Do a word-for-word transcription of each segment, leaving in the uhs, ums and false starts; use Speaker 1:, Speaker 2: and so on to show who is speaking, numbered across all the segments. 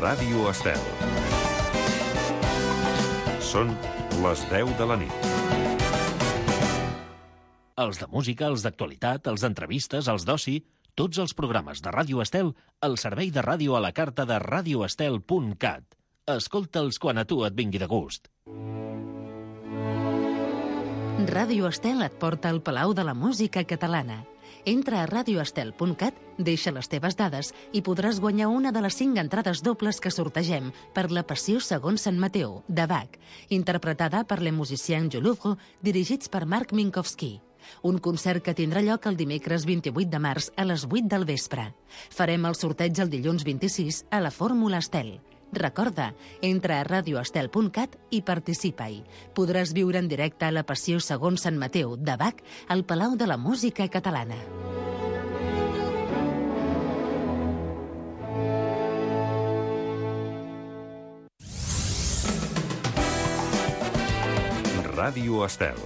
Speaker 1: Ràdio Estel. Són les deu de la nit.
Speaker 2: Els de música, els d'actualitat, els d'entrevistes, els d'oci, tots els programes de Ràdio Estel al servei de ràdio a la carta de radio estel punt cat. Escolta'ls quan a tu et vingui de gust.
Speaker 3: Ràdio Estel et porta al Palau de la Música Catalana. Entra a radio estel punt cat, deixa les teves dades i podràs guanyar una de les cinc entrades dobles que sortegem per La Passió segons Sant Mateu, de Bach, interpretada per les musiciens du Louvre, dirigits per Marc Minkowski. Un concert que tindrà lloc el dimecres vint-i-vuit de març a les vuit del vespre. Farem el sorteig el dilluns vint-i-sis a la Fórmula Estel. Recorda, entra a radio estel punt cat i participa-hi. Podràs viure en directe a La Passió segons Sant Mateu, de Bach, al Palau de la Música Catalana.
Speaker 1: Ràdio Estel.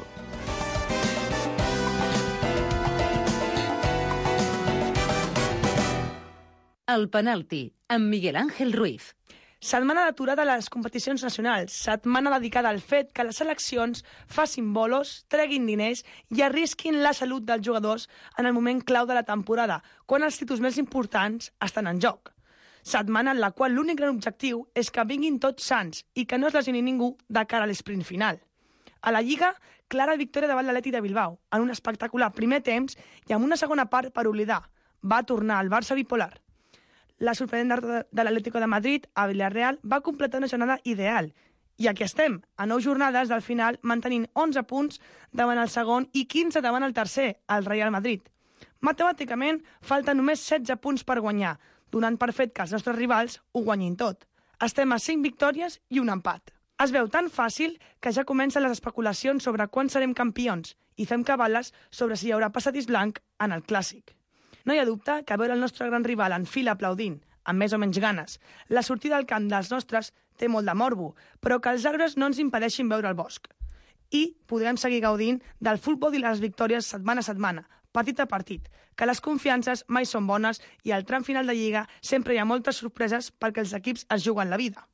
Speaker 3: El penalti, amb Miguel Ángel Ruiz.
Speaker 4: Setmana d'aturada a les competicions nacionals, setmana dedicada al fet que les seleccions facin bolos, treguin diners i arrisquin la salut dels jugadors en el moment clau de la temporada, quan els títols més importants estan en joc. Setmana en la qual l'únic gran objectiu és que vinguin tots sants i que no es lesioni ningú de cara a l'esprint final. A la Lliga, clara victòria davant l'Atlètic de Bilbao, en un espectacular primer temps i amb una segona part per oblidar. Va tornar al Barça bipolar. La sorprenent derrota de l'Atlético de Madrid a Villarreal va completar una jornada ideal. I aquí estem, a nou jornades del final, mantenint onze punts davant el segon i quinze davant el tercer, el Real Madrid. Matemàticament, falten només setze punts per guanyar, donant per fet que els nostres rivals ho guanyin tot. Estem a cinc victòries i un empat. Es veu tan fàcil que ja comencen les especulacions sobre quan serem campions i fem cabales sobre si hi haurà passadís blanc en el Clàssic. No hi ha dubte que veure el nostre gran rival en fila aplaudint, amb més o menys ganes, la sortida al camp dels nostres té molt de morbo, però que els arbres no ens impedeixin veure el bosc. I podrem seguir gaudint del futbol i les victòries setmana a setmana, partit a partit, que les confiances mai són bones i al tram final de Lliga sempre hi ha moltes sorpreses perquè els equips es juguen la vida.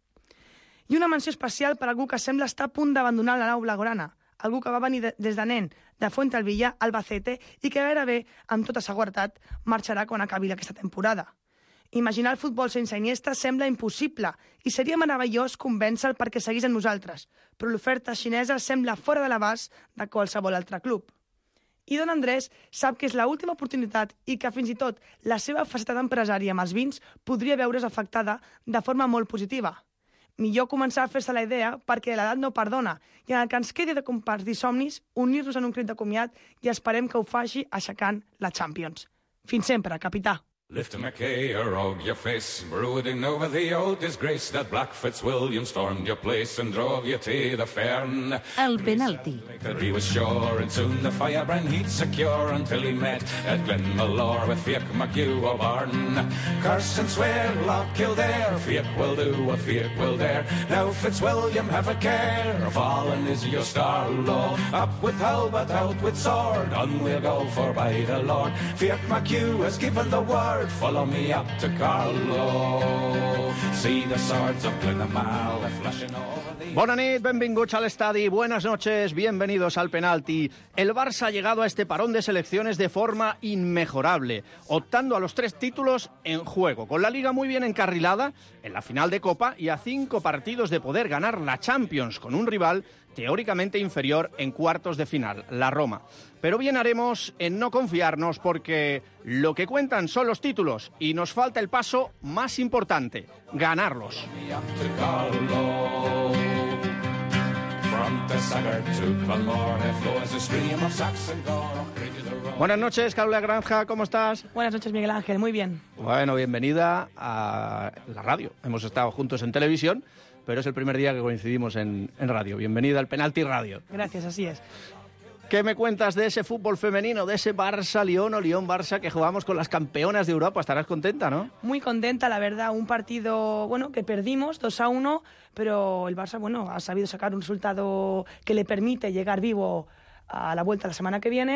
Speaker 4: I una menció especial per algú que sembla estar a punt d'abandonar la nau blaugrana, algú que va venir de, des de nen de Fuentealbilla, Albacete, i que gairebé, amb tota seguretat, marxarà quan acabi aquesta temporada. Imaginar el futbol sense Iniesta sembla impossible i seria meravellós convèncer-lo perquè seguís amb nosaltres, però l'oferta xinesa sembla fora de l'abast de qualsevol altre club. I Don Andrés sap que és l'última oportunitat i que fins i tot la seva faceta d'empresari amb els vins podria veure's afectada de forma molt positiva. Millor començar a fer-se la idea perquè l'edat no perdona i en el que ens quedi de compartir somnis, unir-nos en un crit de comiat i esperem que ho faci aixecant la Champions. Fins sempre, capità.
Speaker 5: Lift a Mackay, a rogue your face, brooding over the old disgrace that Black Fitzwilliam stormed your place and drove you to the fern.
Speaker 3: El penalti.
Speaker 5: He was sure and soon the firebrand he'd secure until he met at Glenmalure with Fiach McHugh O'Barn. Curse and swear, Loch Kildare, Fiach will do what Fiach will dare. Now Fitzwilliam have a care, fallen is your star, Lord. Up with halbert, out with sword, on we'll go for by the Lord. Fiach McHugh has given the word. Follow me up to Carlo. See the swords of Glenamale flashing over the...
Speaker 6: Bona nit, benvinguts al estadi, buenas noches, bienvenidos al penalti. El Barça ha llegado a este parón de selecciones de forma inmejorable, optando a los tres títulos en juego, con la Liga muy bien encarrilada en la final de Copa y a cinco partidos de poder ganar la Champions con un rival teóricamente inferior en cuartos de final, la Roma. Pero bien haremos en no confiarnos porque lo que cuentan son los títulos y nos falta el paso más importante, ganarlos. Buenas noches, Carla Granja, ¿cómo estás?
Speaker 4: Buenas noches, Miguel Ángel, muy bien.
Speaker 6: Bueno, bienvenida a la radio. Hemos estado juntos en televisión, pero es el primer día que coincidimos en, en radio. Bienvenida al Penalti Radio.
Speaker 4: Gracias, así es.
Speaker 6: ¿Qué me cuentas de ese fútbol femenino, de ese Barça-Lyon o Lyon-Barça que jugamos con las campeonas de Europa? Estarás contenta, ¿no?
Speaker 4: Muy contenta, la verdad. Un partido, bueno, que perdimos dos a uno, pero el Barça, bueno, ha sabido sacar un resultado que le permite llegar vivo a la vuelta la semana que viene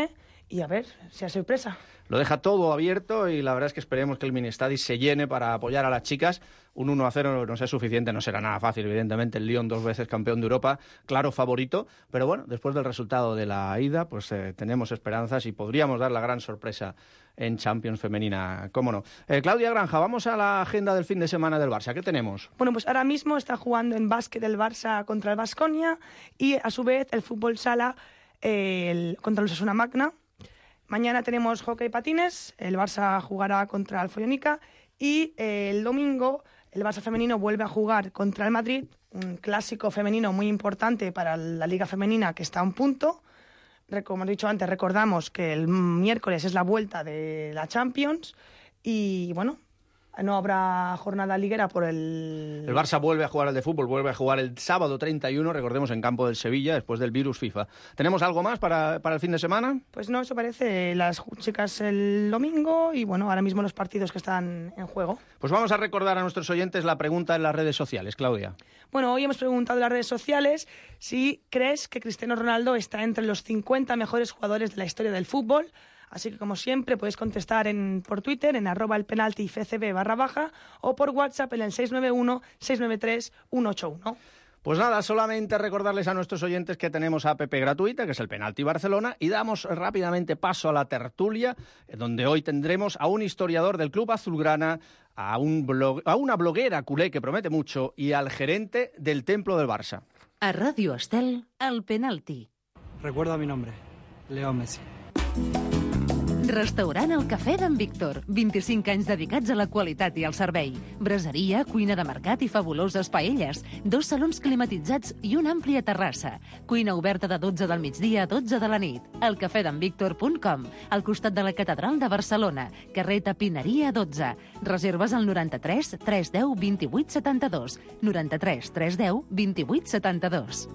Speaker 4: y a ver si hay sorpresa.
Speaker 6: Lo deja todo abierto y la verdad es que esperemos que el Ministadi se llene para apoyar a las chicas. Un uno a cero no es suficiente, no será nada fácil, evidentemente. El Lyon, dos veces campeón de Europa, claro favorito. Pero bueno, después del resultado de la ida, pues eh, tenemos esperanzas y podríamos dar la gran sorpresa en Champions femenina, cómo no. Eh, Claudia Granja, vamos a la agenda del fin de semana del Barça. ¿Qué tenemos?
Speaker 4: Bueno, pues ahora mismo está jugando en básquet el Barça contra el Baskonia y a su vez el fútbol sala eh, el, contra el Osasuna Magna. Mañana tenemos hockey patines, el Barça jugará contra el Follonica y eh, el domingo el Barça femenino vuelve a jugar contra el Madrid, un clásico femenino muy importante para la Liga Femenina que está a un punto. Como he dicho antes, recordamos que el miércoles es la vuelta de la Champions y bueno, no habrá jornada liguera por el...
Speaker 6: El Barça vuelve a jugar al de fútbol, vuelve a jugar el sábado treinta y uno, recordemos, en campo del Sevilla, después del virus FIFA. ¿Tenemos algo más para, para el fin de semana?
Speaker 4: Pues no, eso parece. Las chicas el domingo y, bueno, ahora mismo los partidos que están en juego.
Speaker 6: Pues vamos a recordar a nuestros oyentes la pregunta en las redes sociales, Claudia.
Speaker 4: Bueno, hoy hemos preguntado en las redes sociales si crees que Cristiano Ronaldo está entre los cincuenta mejores jugadores de la historia del fútbol. Así que, como siempre, podéis contestar en, por Twitter, en arroba el penalti F C B barra baja, o por WhatsApp en el seis nueve uno, seis nueve tres, uno ocho uno.
Speaker 6: Pues nada, solamente recordarles a nuestros oyentes que tenemos app gratuita, que es el Penalti Barcelona, y damos rápidamente paso a la tertulia, donde hoy tendremos a un historiador del Club Azulgrana, a, un blog, a una bloguera culé que promete mucho, y al gerente del Templo del Barça.
Speaker 3: A Radio Estel, el penalti.
Speaker 7: Recuerda mi nombre, Leo Messi.
Speaker 3: Restaurant El Cafè d'en Víctor. vint-i-cinc anys dedicats a la qualitat i al servei. Braseria, cuina de mercat i fabuloses paelles. Dos salons climatitzats i una àmplia terrassa. Cuina oberta de dotze del migdia a dotze de la nit. elcafedenvictor punt com. Al costat de la Catedral de Barcelona. Carrer Tapineria dotze. Reserves al noranta-tres tres deu vint-i-vuit setanta-dos. noranta-tres tres deu vint-i-vuit setanta-dos.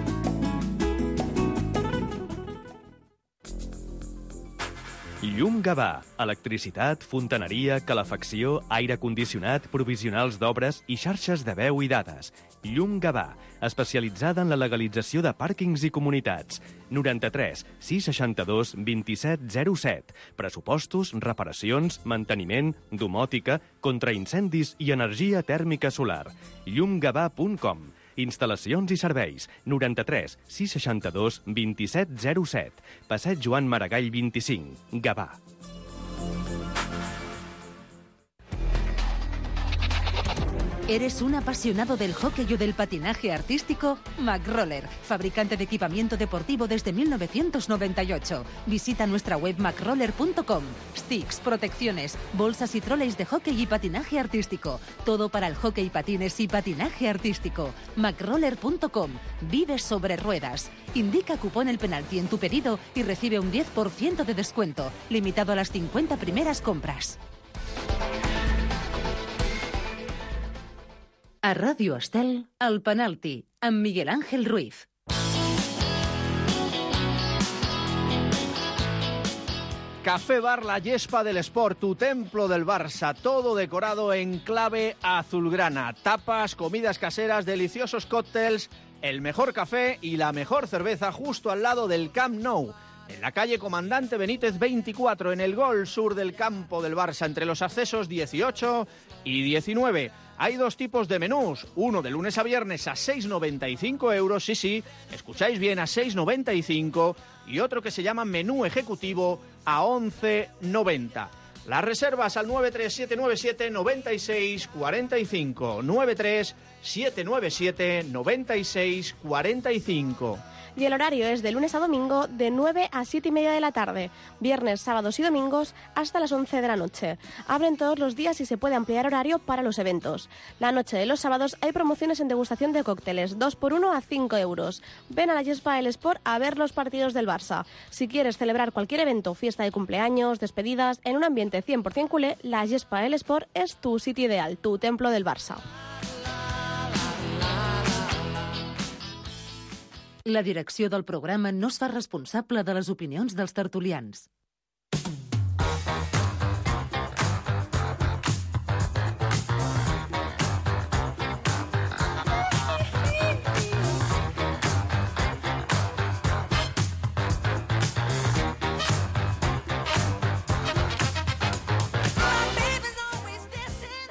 Speaker 8: Llum Gavà. Electricitat, fontaneria, calefacció, aire condicionat, provisionals d'obres i xarxes de veu i dades. Llum Gavà, especialitzada en la legalització de pàrquings i comunitats. noranta-tres sis seixanta-dos vint-i-set zero set. Pressupostos, reparacions, manteniment, domòtica, contraincendis i energia tèrmica solar. llum gavà punt com. Instal·lacions i serveis. noranta-tres sis seixanta-dos vint-i-set zero set. Passeig Joan Maragall vint-i-cinc. Gavà.
Speaker 3: ¿Eres un apasionado del hockey o del patinaje artístico? McRoller, fabricante de equipamiento deportivo desde mil novecientos noventa y ocho. Visita nuestra web macroller punto com. Sticks, protecciones, bolsas y troleys de hockey y patinaje artístico. Todo para el hockey, patines y patinaje artístico. macroller punto com. Vive sobre ruedas. Indica cupón el penalti en tu pedido y recibe un diez por ciento de descuento, limitado a las cincuenta primeras compras. A Radio Estel, el penalti, amb Miguel Ángel Ruiz.
Speaker 6: Café Bar La Yespa del Sport, tu templo del Barça, todo decorado en clave azulgrana. Tapas, comidas caseras, deliciosos cócteles, el mejor café y la mejor cerveza justo al lado del Camp Nou. En la calle Comandante Benítez veinticuatro, en el gol sur del campo del Barça, entre los accesos dieciocho y diecinueve. Hay dos tipos de menús, uno de lunes a viernes a seis noventa y cinco euros, sí, sí, escucháis bien, a seis noventa y cinco, y otro que se llama menú ejecutivo a once noventa. Las reservas al nueve tres siete nueve siete nueve seis cuatro cinco, nueve tres siete nueve siete nueve seis cuatro cinco.
Speaker 9: Y el horario es de lunes a domingo de nueve a siete y media de la tarde, viernes, sábados y domingos hasta las once de la noche. Abren todos los días y se puede ampliar horario para los eventos. La noche de los sábados hay promociones en degustación de cócteles, dos por uno a cinco euros. Ven a la Yespa El Sport a ver los partidos del Barça. Si quieres celebrar cualquier evento, fiesta de cumpleaños, despedidas, en un ambiente cien por ciento culé, la Yespa El Sport es tu sitio ideal, tu templo del Barça.
Speaker 3: La direcció del programa no es fa responsable de les opinions dels tertulians.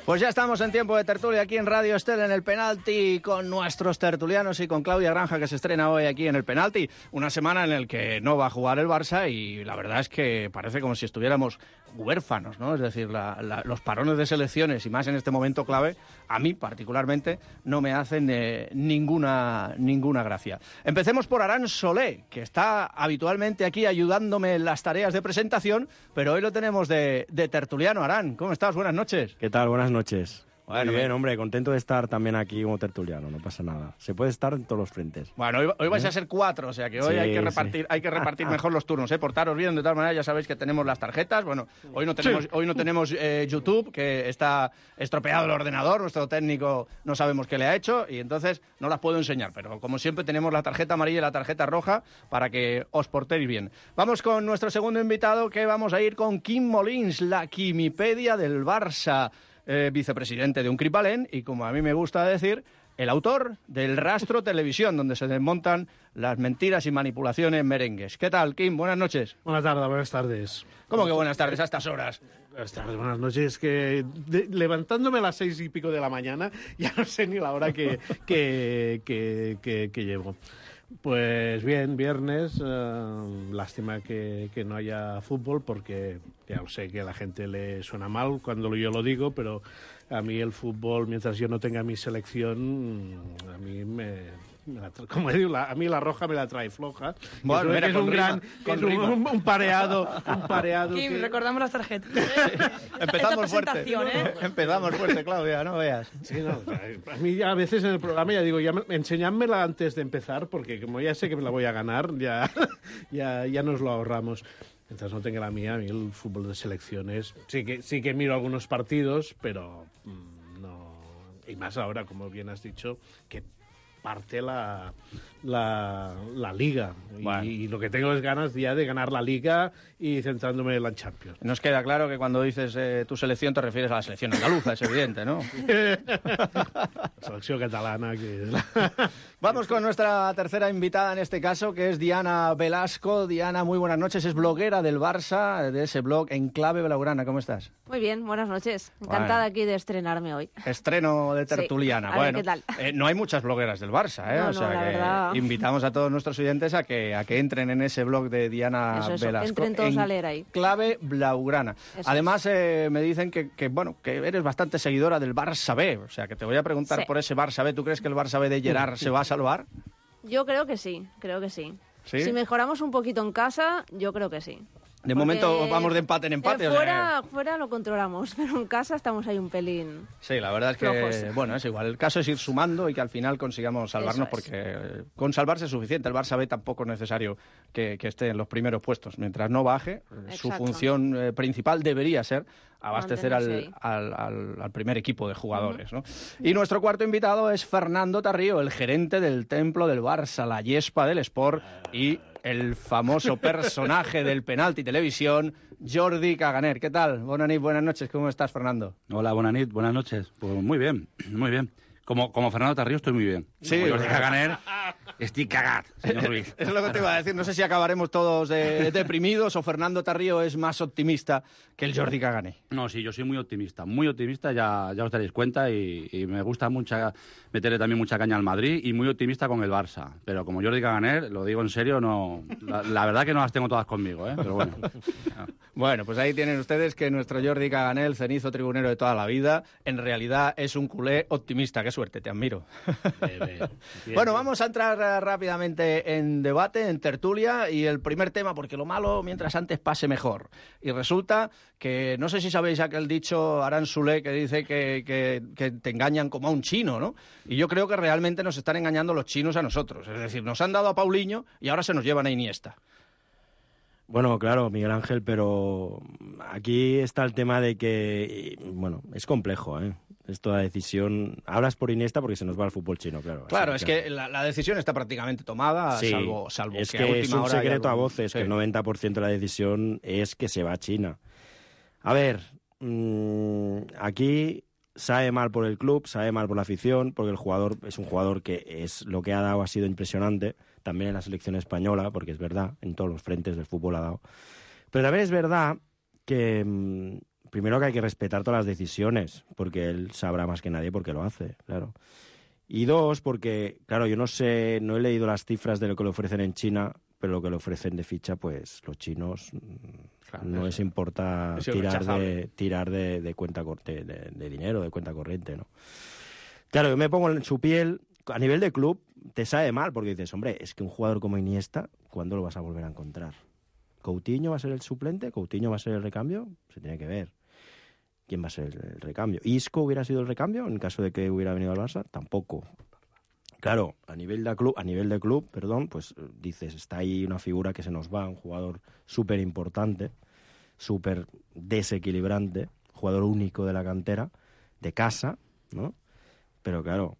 Speaker 6: Pues ya estamos en tiempo de tertulia aquí en Radio Estel en el Penalti con nuestros tertulianos y con Claudia Granja, que se estrena hoy aquí en el Penalti. Una semana en la que no va a jugar el Barça y la verdad es que parece como si estuviéramos huérfanos, ¿no? Es decir, la, la, los parones de selecciones y más en este momento clave, a mí particularmente no me hacen eh, ninguna, ninguna gracia. Empecemos por Arán Solé, que está habitualmente aquí ayudándome en las tareas de presentación, pero hoy lo tenemos de, de tertuliano. Arán, ¿cómo estás? Buenas noches.
Speaker 10: ¿Qué tal? Buenas noches.
Speaker 6: Bueno,
Speaker 10: muy bien, hombre, contento de estar también aquí como tertuliano, no pasa nada. Se puede estar en todos los frentes.
Speaker 6: Bueno, hoy, hoy vais
Speaker 10: ¿Eh?
Speaker 6: a ser cuatro, o sea que hoy
Speaker 10: sí,
Speaker 6: hay que repartir, sí. hay que repartir mejor los turnos, ¿eh? Portaros bien, de todas maneras ya sabéis que tenemos las tarjetas. Bueno, hoy no tenemos, sí. hoy no tenemos eh, YouTube, que está estropeado el ordenador, nuestro técnico no sabemos qué le ha hecho y entonces no las puedo enseñar, pero como siempre tenemos la tarjeta amarilla y la tarjeta roja para que os portéis bien. Vamos con nuestro segundo invitado, que vamos a ir con Quim Molins, la Quimipedia del Barça. Eh, vicepresidente de Uncripalén y, como a mí me gusta decir, el autor del Rastro Televisión, donde se desmontan las mentiras y manipulaciones merengues. ¿Qué tal, Quim? Buenas noches.
Speaker 11: Buenas tardes, buenas tardes.
Speaker 6: ¿Cómo que buenas tardes a estas horas?
Speaker 11: Buenas tardes, buenas noches. Que de, levantándome a las seis y pico de la mañana, ya no sé ni la hora que, que, que, que, que llevo. Pues bien, viernes, uh, lástima que, que no haya fútbol porque ya sé que a la gente le suena mal cuando yo lo digo, pero a mí el fútbol, mientras yo no tenga mi selección, a mí me... La, como digo, la, a mí la roja me la trae floja.
Speaker 6: Bueno,
Speaker 11: que
Speaker 6: mira,
Speaker 11: es un
Speaker 6: rima,
Speaker 11: gran, que es un, un, un pareado, un pareado.
Speaker 4: Kim,
Speaker 11: que...
Speaker 4: recordamos las tarjetas.
Speaker 6: Empezamos fuerte.
Speaker 4: ¿eh?
Speaker 6: Empezamos fuerte, Claudia, no veas.
Speaker 11: Sí, no, a mí a veces en el programa ya digo, ya me, enseñádmela antes de empezar, porque como ya sé que me la voy a ganar, ya, ya, ya nos lo ahorramos. Mientras no tenga la mía, a mí el fútbol de selecciones, sí que, sí que miro algunos partidos, pero mmm, no. Y más ahora, como bien has dicho, que parte la, la, la Liga. Bueno. Y, y lo que tengo es ganas ya de ganar la Liga y centrándome en la Champions.
Speaker 6: Nos queda claro que cuando dices eh, tu selección te refieres a la selección andaluza, es evidente, ¿no?
Speaker 11: La selección catalana. Que es la...
Speaker 6: Vamos con nuestra tercera invitada en este caso, que es Diana Velasco. Diana, muy buenas noches, es bloguera del Barça, de ese blog Enclave Blaugrana. ¿Cómo estás?
Speaker 12: Muy bien, buenas noches. Encantada bueno. aquí de estrenarme hoy.
Speaker 6: Estreno de tertuliana.
Speaker 12: Sí. A
Speaker 6: bueno,
Speaker 12: ver, ¿qué tal?
Speaker 6: Eh, no hay muchas blogueras del Barça, ¿eh?
Speaker 12: No,
Speaker 6: o sea
Speaker 12: no, la
Speaker 6: que
Speaker 12: verdad...
Speaker 6: invitamos a todos nuestros oyentes a que, a que entren en ese blog de Diana
Speaker 12: eso, eso.
Speaker 6: Velasco.
Speaker 12: Entren todos a leer ahí.
Speaker 6: Enclave Blaugrana.
Speaker 12: Eso
Speaker 6: Además, eh, me dicen que, que, bueno, que eres bastante seguidora del Barça B. O sea, que te voy a preguntar
Speaker 12: sí.
Speaker 6: por ese Barça B. ¿Tú crees que el Barça B de Gerard se va a salvar?
Speaker 12: Yo creo que sí, creo que sí.
Speaker 6: ¿Sí?
Speaker 12: Si mejoramos un poquito en casa, yo creo que sí.
Speaker 6: De
Speaker 12: Porque
Speaker 6: momento vamos de empate en empate.
Speaker 12: Eh, fuera,
Speaker 6: o sea,
Speaker 12: fuera lo controlamos, pero en casa estamos ahí un pelín.
Speaker 6: Sí, la verdad es que,
Speaker 12: flojos.
Speaker 6: bueno, es igual. El caso es ir sumando y que al final consigamos salvarnos,
Speaker 12: es.
Speaker 6: porque con salvarse es suficiente. El Barça B tampoco es necesario que, que esté en los primeros puestos. Mientras no baje,
Speaker 12: Exacto.
Speaker 6: su función eh, principal debería ser abastecer al, al, al, al primer equipo de jugadores,
Speaker 12: Uh-huh.
Speaker 6: ¿no? Y nuestro cuarto invitado es Fernando Tarrío, el gerente del templo del Barça, la yespa del Sport y el famoso personaje del Penalti Televisión, Jordi Caganer. ¿Qué tal? Buenas noches, buenas noches. ¿Cómo estás, Fernando?
Speaker 13: Hola, buenas noches, buenas noches. Pues muy bien, muy bien. Como, como Fernando Tarrío estoy muy bien.
Speaker 6: Sí.
Speaker 13: Como Jordi Caganer, estoy cagat, señor Ruiz.
Speaker 6: Es lo que te iba a decir. No sé si acabaremos todos eh, deprimidos o Fernando Tarrío es más optimista que el Jordi Caganer.
Speaker 13: No, sí, yo soy muy optimista, muy optimista, ya, ya os daréis cuenta, y, y me gusta mucha, meterle también mucha caña al Madrid, y muy optimista con el Barça. Pero como Jordi Caganer, lo digo en serio, no, la, la verdad que no las tengo todas conmigo, ¿eh? Pero bueno.
Speaker 6: Bueno, pues ahí tienen ustedes que nuestro Jordi Caganer, el cenizo tribunero de toda la vida, en realidad es un culé optimista. Qué suerte, te admiro.
Speaker 11: Bien, bien. Bien,
Speaker 6: bueno,
Speaker 11: bien.
Speaker 6: vamos a entrar uh, rápidamente en debate, en tertulia, y el primer tema, porque lo malo, mientras antes pase mejor. Y resulta que, no sé si sabéis aquel dicho Arán Solé que dice que, que, que te engañan como a un chino, ¿no? Y yo creo que realmente nos están engañando los chinos a nosotros. Es decir, nos han dado a Paulinho y ahora se nos llevan a Iniesta.
Speaker 10: Bueno, claro, Miguel Ángel, pero aquí está el tema de que, bueno, es complejo, ¿eh? Esto de la decisión, hablas por Iniesta porque se nos va al fútbol chino, claro.
Speaker 6: Claro,
Speaker 10: así
Speaker 6: es que la, la decisión está prácticamente tomada,
Speaker 10: sí,
Speaker 6: salvo, salvo
Speaker 10: es
Speaker 6: que,
Speaker 10: que,
Speaker 6: a última
Speaker 10: es un
Speaker 6: hora
Speaker 10: secreto
Speaker 6: algo...
Speaker 10: a voces,
Speaker 6: sí.
Speaker 10: que el noventa por ciento de la decisión es que se va a China. A ver, mmm, aquí sabe mal por el club, sabe mal por la afición, porque el jugador es un jugador que es lo que ha dado ha sido impresionante, también en la selección española, porque es verdad, en todos los frentes del fútbol ha dado. Pero también es verdad que mmm, primero que hay que respetar todas las decisiones, porque él sabrá más que nadie por qué lo hace, claro. Y dos, porque, claro, yo no sé, no he leído las cifras de lo que le ofrecen en China, pero lo que le ofrecen de ficha, pues los chinos claro, no les importa tirar de tirar de, de cuenta corte, de, de dinero, de cuenta corriente, ¿no? Claro, yo me pongo en su piel, a nivel de club, te sabe mal, porque dices, hombre, es que un jugador como Iniesta, ¿cuándo lo vas a volver a encontrar? ¿Coutinho va a ser el suplente? ¿Coutinho va a ser el recambio? Se tiene que ver. ¿Quién va a ser el recambio? ¿Isco hubiera sido el recambio en caso de que hubiera venido al Barça? Tampoco. Claro, a nivel de club, a nivel de club, perdón, pues dices, está ahí una figura que se nos va, un jugador súper importante, súper desequilibrante, jugador único de la cantera, de casa, ¿no? Pero claro,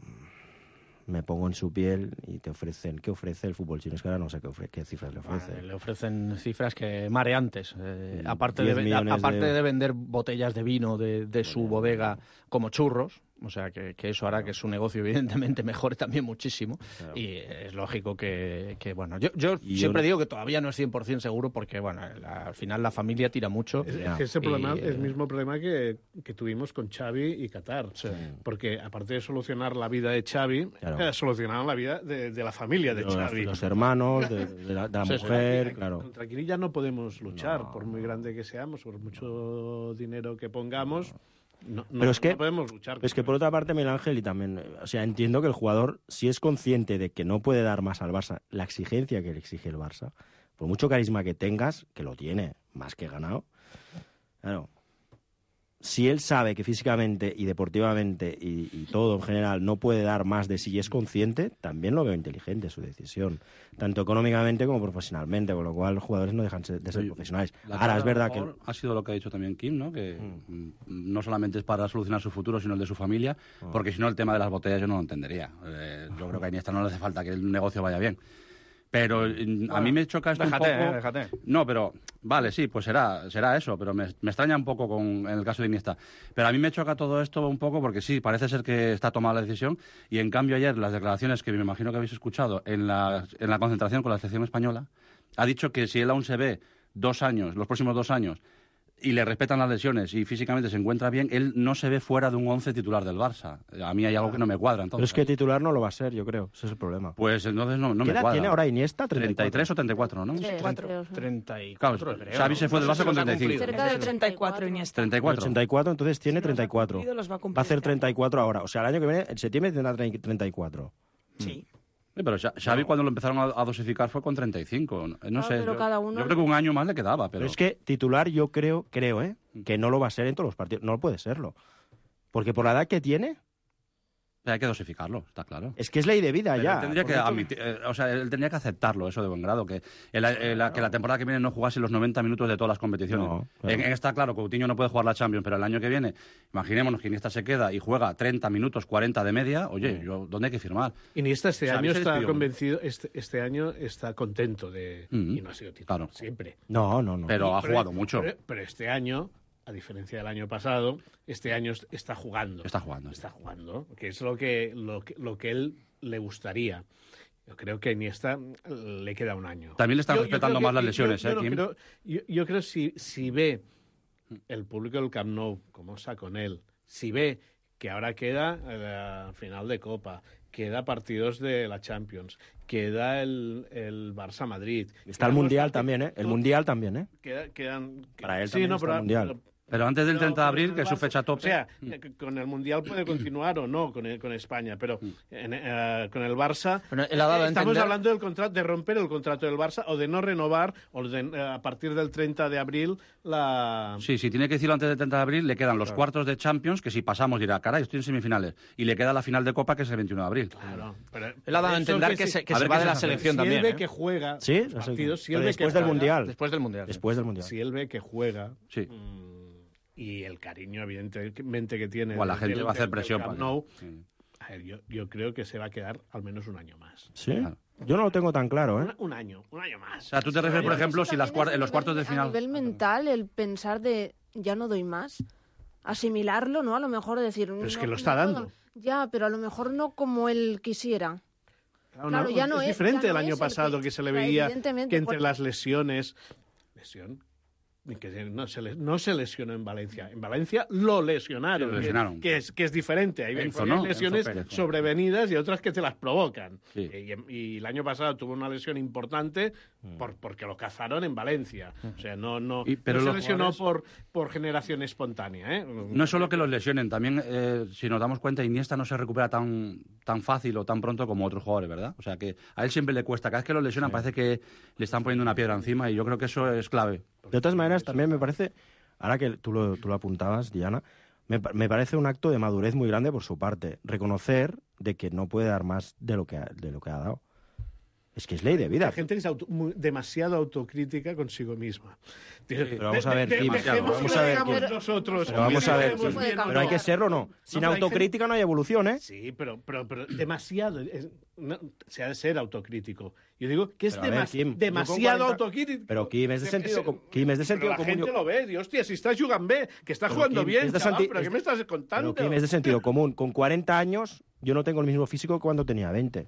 Speaker 10: me pongo en su piel y te ofrecen, ¿qué ofrece el fútbol chino? Es que ahora no sé qué, ofre, qué cifras le ofrece.
Speaker 6: Vale, le ofrecen cifras que mareantes, eh, aparte, de,
Speaker 10: millones
Speaker 6: aparte
Speaker 10: de...
Speaker 6: de vender botellas de vino de, de su bodega como churros. O sea, que, que eso hará que su negocio, evidentemente, mejore también muchísimo. Claro. Y es lógico que, que bueno, yo, yo siempre yo... digo que todavía no es cien por ciento seguro porque, bueno, la, al final la familia tira mucho.
Speaker 11: Es, es que ese
Speaker 6: y,
Speaker 11: problema es el mismo problema que, que tuvimos con Xavi y Qatar.
Speaker 6: Sí.
Speaker 11: Porque, aparte de solucionar la vida de Xavi, claro. eh, solucionaron la vida de, de la familia de
Speaker 10: los,
Speaker 11: Xavi.
Speaker 10: Los hermanos, de, de la, de la sí, mujer, sí, claro.
Speaker 11: Contra Kini ya no podemos luchar,
Speaker 10: no.
Speaker 11: por muy grande que seamos, por mucho dinero que pongamos... No, no,
Speaker 10: pero es que,
Speaker 11: no podemos luchar.
Speaker 10: Es que por otra parte, Miguel Ángel, y también, o sea, entiendo que el jugador, si es consciente de que no puede dar más al Barça, la exigencia que le exige el Barça, por mucho carisma que tengas, que lo tiene, más que ganado, claro, si él sabe que físicamente y deportivamente y, y todo en general no puede dar más de sí y es consciente, también lo veo inteligente su decisión, tanto económicamente como profesionalmente, con lo cual los jugadores no dejan de ser profesionales. Ahora, es verdad que...
Speaker 13: Ha sido lo que ha dicho también Kim, ¿no? Que mm. no solamente es para solucionar su futuro, sino el de su familia, oh. porque si no el tema de las botellas yo no lo entendería. Eh, yo creo que a Iniesta no le hace falta que el negocio vaya bien. Pero bueno, a mí me choca esto
Speaker 6: déjate,
Speaker 13: un poco...
Speaker 6: Eh, déjate.
Speaker 13: No, pero... Vale, sí, pues será, será eso, pero me, me extraña un poco con, en el caso de Iniesta. Pero a mí me choca todo esto un poco porque sí, parece ser que está tomada la decisión y en cambio ayer las declaraciones que me imagino que habéis escuchado en la, en la concentración con la selección española, ha dicho que si él aún se ve dos años, los próximos dos años, y le respetan las lesiones y físicamente se encuentra bien, él no se ve fuera de un once titular del Barça. A mí hay algo que no me cuadra, entonces.
Speaker 10: Pero es que titular no lo va a ser, yo creo. Ese es el problema.
Speaker 13: Pues entonces no, no
Speaker 10: ¿Qué
Speaker 13: me
Speaker 10: edad
Speaker 13: cuadra.
Speaker 10: tiene ahora Iniesta?
Speaker 13: treinta y tres o treinta y cuatro, ¿no?
Speaker 12: treinta y cuatro.
Speaker 6: treinta y cuatro,
Speaker 13: claro,
Speaker 6: creo.
Speaker 13: Xavi se fue del Barça con treinta y cinco.
Speaker 4: Cerca de treinta y cuatro Iniesta.
Speaker 13: treinta y cuatro.
Speaker 10: ochenta y cuatro, entonces tiene
Speaker 4: si
Speaker 10: treinta y cuatro.
Speaker 4: Los va, a cumplir,
Speaker 10: va a hacer treinta y cuatro ahora. O sea, el año que viene, en septiembre, tendrá treinta y cuatro.
Speaker 4: Sí.
Speaker 13: Sí, pero Xavi no. cuando lo empezaron a, a dosificar fue con treinta y cinco. No claro, sé,
Speaker 12: pero
Speaker 13: yo,
Speaker 12: cada uno...
Speaker 13: yo creo que un año más le quedaba. Pero...
Speaker 10: pero es que titular yo creo, creo, ¿eh? Que no lo va a ser en todos los partidos. No puede serlo. Porque por la edad que tiene...
Speaker 13: Hay que dosificarlo, está claro.
Speaker 10: Es que es ley de vida
Speaker 13: pero
Speaker 10: ya.
Speaker 13: Él tendría que admitir, eh, o sea, él tendría que aceptarlo, eso de buen grado, que, el, el, la, que la temporada que viene no jugase los noventa minutos de todas las competiciones. No, claro. en, en esta, claro, Coutinho no puede jugar la Champions, pero el año que viene, imaginémonos que Iniesta se queda y juega treinta minutos, cuarenta de media, oye, mm. yo, ¿dónde hay que firmar?
Speaker 11: Iniesta este
Speaker 13: o sea,
Speaker 11: año está convencido, este, este año está contento de... Mm. Y no ha sido titular, claro. siempre.
Speaker 10: No, no, no.
Speaker 13: Pero
Speaker 11: y,
Speaker 13: ha
Speaker 11: pero,
Speaker 13: jugado mucho.
Speaker 11: Pero, pero este año... A diferencia del año pasado, este año está jugando.
Speaker 13: Está jugando.
Speaker 11: Está jugando, que es lo que, lo que, lo que él le gustaría. Yo creo que a Iniesta le queda un año.
Speaker 13: También le están
Speaker 11: yo,
Speaker 13: respetando
Speaker 11: yo
Speaker 13: más
Speaker 11: que,
Speaker 13: las lesiones,
Speaker 11: yo,
Speaker 13: ¿eh,
Speaker 11: yo,
Speaker 13: Kim?
Speaker 11: creo, yo, yo creo que si, si ve el público del Camp Nou, como está con él, si ve que ahora queda la final de Copa, queda partidos de la Champions, queda el, el Barça-Madrid.
Speaker 10: Está el Mundial también, ¿eh? El Mundial también, ¿eh?
Speaker 11: Queda, quedan,
Speaker 10: Para él
Speaker 11: sí,
Speaker 10: también
Speaker 11: no,
Speaker 10: está
Speaker 11: pero,
Speaker 10: el Mundial.
Speaker 11: Pero,
Speaker 13: Pero antes del treinta de abril, que es su fecha tope.
Speaker 11: O sea, con el Mundial puede continuar o no con, el, con España, pero en, uh, con el Barça...
Speaker 6: Bueno, él ha dado a
Speaker 11: estamos
Speaker 6: entender...
Speaker 11: hablando del contrato, de romper el contrato del Barça o de no renovar, o de, uh, a partir del treinta de abril, la...
Speaker 13: Sí, sí, tiene que decirlo antes del treinta de abril, le quedan los claro. cuartos de Champions, que si pasamos dirá, caray, estoy en semifinales, y le queda la final de Copa, que es el veintiuno de abril.
Speaker 11: Claro. Pero,
Speaker 6: él ha dado a entender que, que se, que se va de la selección
Speaker 11: si
Speaker 6: también.
Speaker 11: Si él ve
Speaker 6: ¿eh?
Speaker 11: que juega
Speaker 10: ¿Sí?
Speaker 11: partidos, si él
Speaker 10: ve
Speaker 11: después
Speaker 10: que del
Speaker 11: juega,
Speaker 10: Mundial.
Speaker 6: Después del Mundial.
Speaker 10: Después del Mundial.
Speaker 11: Si él ve que juega...
Speaker 13: Sí.
Speaker 11: Mmm, y el cariño, evidentemente, que tiene...
Speaker 13: Bueno, la gente
Speaker 11: del,
Speaker 13: va a hacer
Speaker 11: del,
Speaker 13: presión.
Speaker 11: Del Camp
Speaker 13: para
Speaker 11: Nou, sí. A ver, yo, yo creo que se va a quedar al menos un año más.
Speaker 10: ¿Sí? Claro. Yo no lo tengo tan claro, ¿eh?
Speaker 11: Un, un año, un año más.
Speaker 13: O sea, tú te refieres, por ejemplo, si las cuart en los cuartos de final...
Speaker 12: A nivel mental, el pensar de ya no doy más, asimilarlo, ¿no? A lo mejor decir...
Speaker 11: Pero es
Speaker 12: no,
Speaker 11: que lo está
Speaker 12: no
Speaker 11: dando.
Speaker 12: Puedo. Ya, pero a lo mejor no como él quisiera.
Speaker 11: Claro,
Speaker 12: claro,
Speaker 11: no,
Speaker 12: ya no
Speaker 11: es,
Speaker 12: es
Speaker 11: diferente
Speaker 12: ya
Speaker 11: el
Speaker 12: no
Speaker 11: año
Speaker 12: es
Speaker 11: pasado
Speaker 12: el
Speaker 11: que se le
Speaker 12: claro,
Speaker 11: veía que entre
Speaker 12: porque...
Speaker 11: las lesiones... Lesión... que no se, les, no se lesionó en Valencia. En Valencia lo lesionaron,
Speaker 13: Sí, lo lesionaron.
Speaker 11: Que, que, es, que es diferente. Hay,
Speaker 13: Enzo,
Speaker 11: hay
Speaker 13: ¿no?
Speaker 11: lesiones
Speaker 13: Enzo Pérez.
Speaker 11: sobrevenidas y otras que te las provocan.
Speaker 13: Sí.
Speaker 11: Y, y el año pasado tuvo una lesión importante por, porque lo cazaron en Valencia. O sea, no, no,
Speaker 13: Y- pero
Speaker 11: no se
Speaker 13: los
Speaker 11: lesionó
Speaker 13: jugadores-
Speaker 11: por, por generación espontánea. ¿eh?
Speaker 13: No es solo que los lesionen, también, eh, si nos damos cuenta, Iniesta no se recupera tan, tan fácil o tan pronto como otros jugadores, ¿verdad? O sea, que a él siempre le cuesta. Cada vez que lo lesionan parece que le están poniendo una piedra encima y yo creo que eso es clave.
Speaker 10: De otras maneras, también me parece, ahora que tú lo, tú lo apuntabas, Diana, me, pa- me parece un acto de madurez muy grande por su parte. Reconocer de que no puede dar más de lo que ha, de lo que ha dado. Es que es ley de vida.
Speaker 11: La gente es auto- muy- demasiado autocrítica consigo misma.
Speaker 10: Pero vamos a ver,
Speaker 11: De- de-
Speaker 10: Kim,
Speaker 11: dejemos
Speaker 10: vamos
Speaker 11: que
Speaker 10: a ver,
Speaker 11: hagamos
Speaker 10: Kim.
Speaker 11: nosotros.
Speaker 10: Pero vamos a ver,
Speaker 11: Hacemos
Speaker 10: Kim.
Speaker 11: bien,
Speaker 10: Pero hay que serlo o no. Sin
Speaker 11: pero hay
Speaker 10: autocrítica no hay evolución, ¿eh?
Speaker 11: Sí, pero, pero, pero demasiado. es- no, se ha de ser autocrítico. Yo digo que es
Speaker 10: Pero a ver,
Speaker 11: demas-
Speaker 10: Kim, yo con
Speaker 11: demasiado
Speaker 10: cuarenta
Speaker 11: autocrítico.
Speaker 10: Pero Kim, es de
Speaker 11: Se-
Speaker 10: sentido
Speaker 11: se-
Speaker 10: com- Kim, es de
Speaker 11: pero
Speaker 10: sentido
Speaker 11: la
Speaker 10: común.
Speaker 11: gente
Speaker 10: Yo-
Speaker 11: lo ve. Y, hostia, si está jugando bien, que está
Speaker 10: Pero,
Speaker 11: jugando
Speaker 10: Kim,
Speaker 11: bien,
Speaker 10: es de
Speaker 11: chaval,
Speaker 10: santi-
Speaker 11: pero
Speaker 10: es-
Speaker 11: ¿qué me estás contando?
Speaker 10: Pero Kim, es de sentido común. Con cuarenta años yo no tengo el mismo físico que cuando tenía veinte.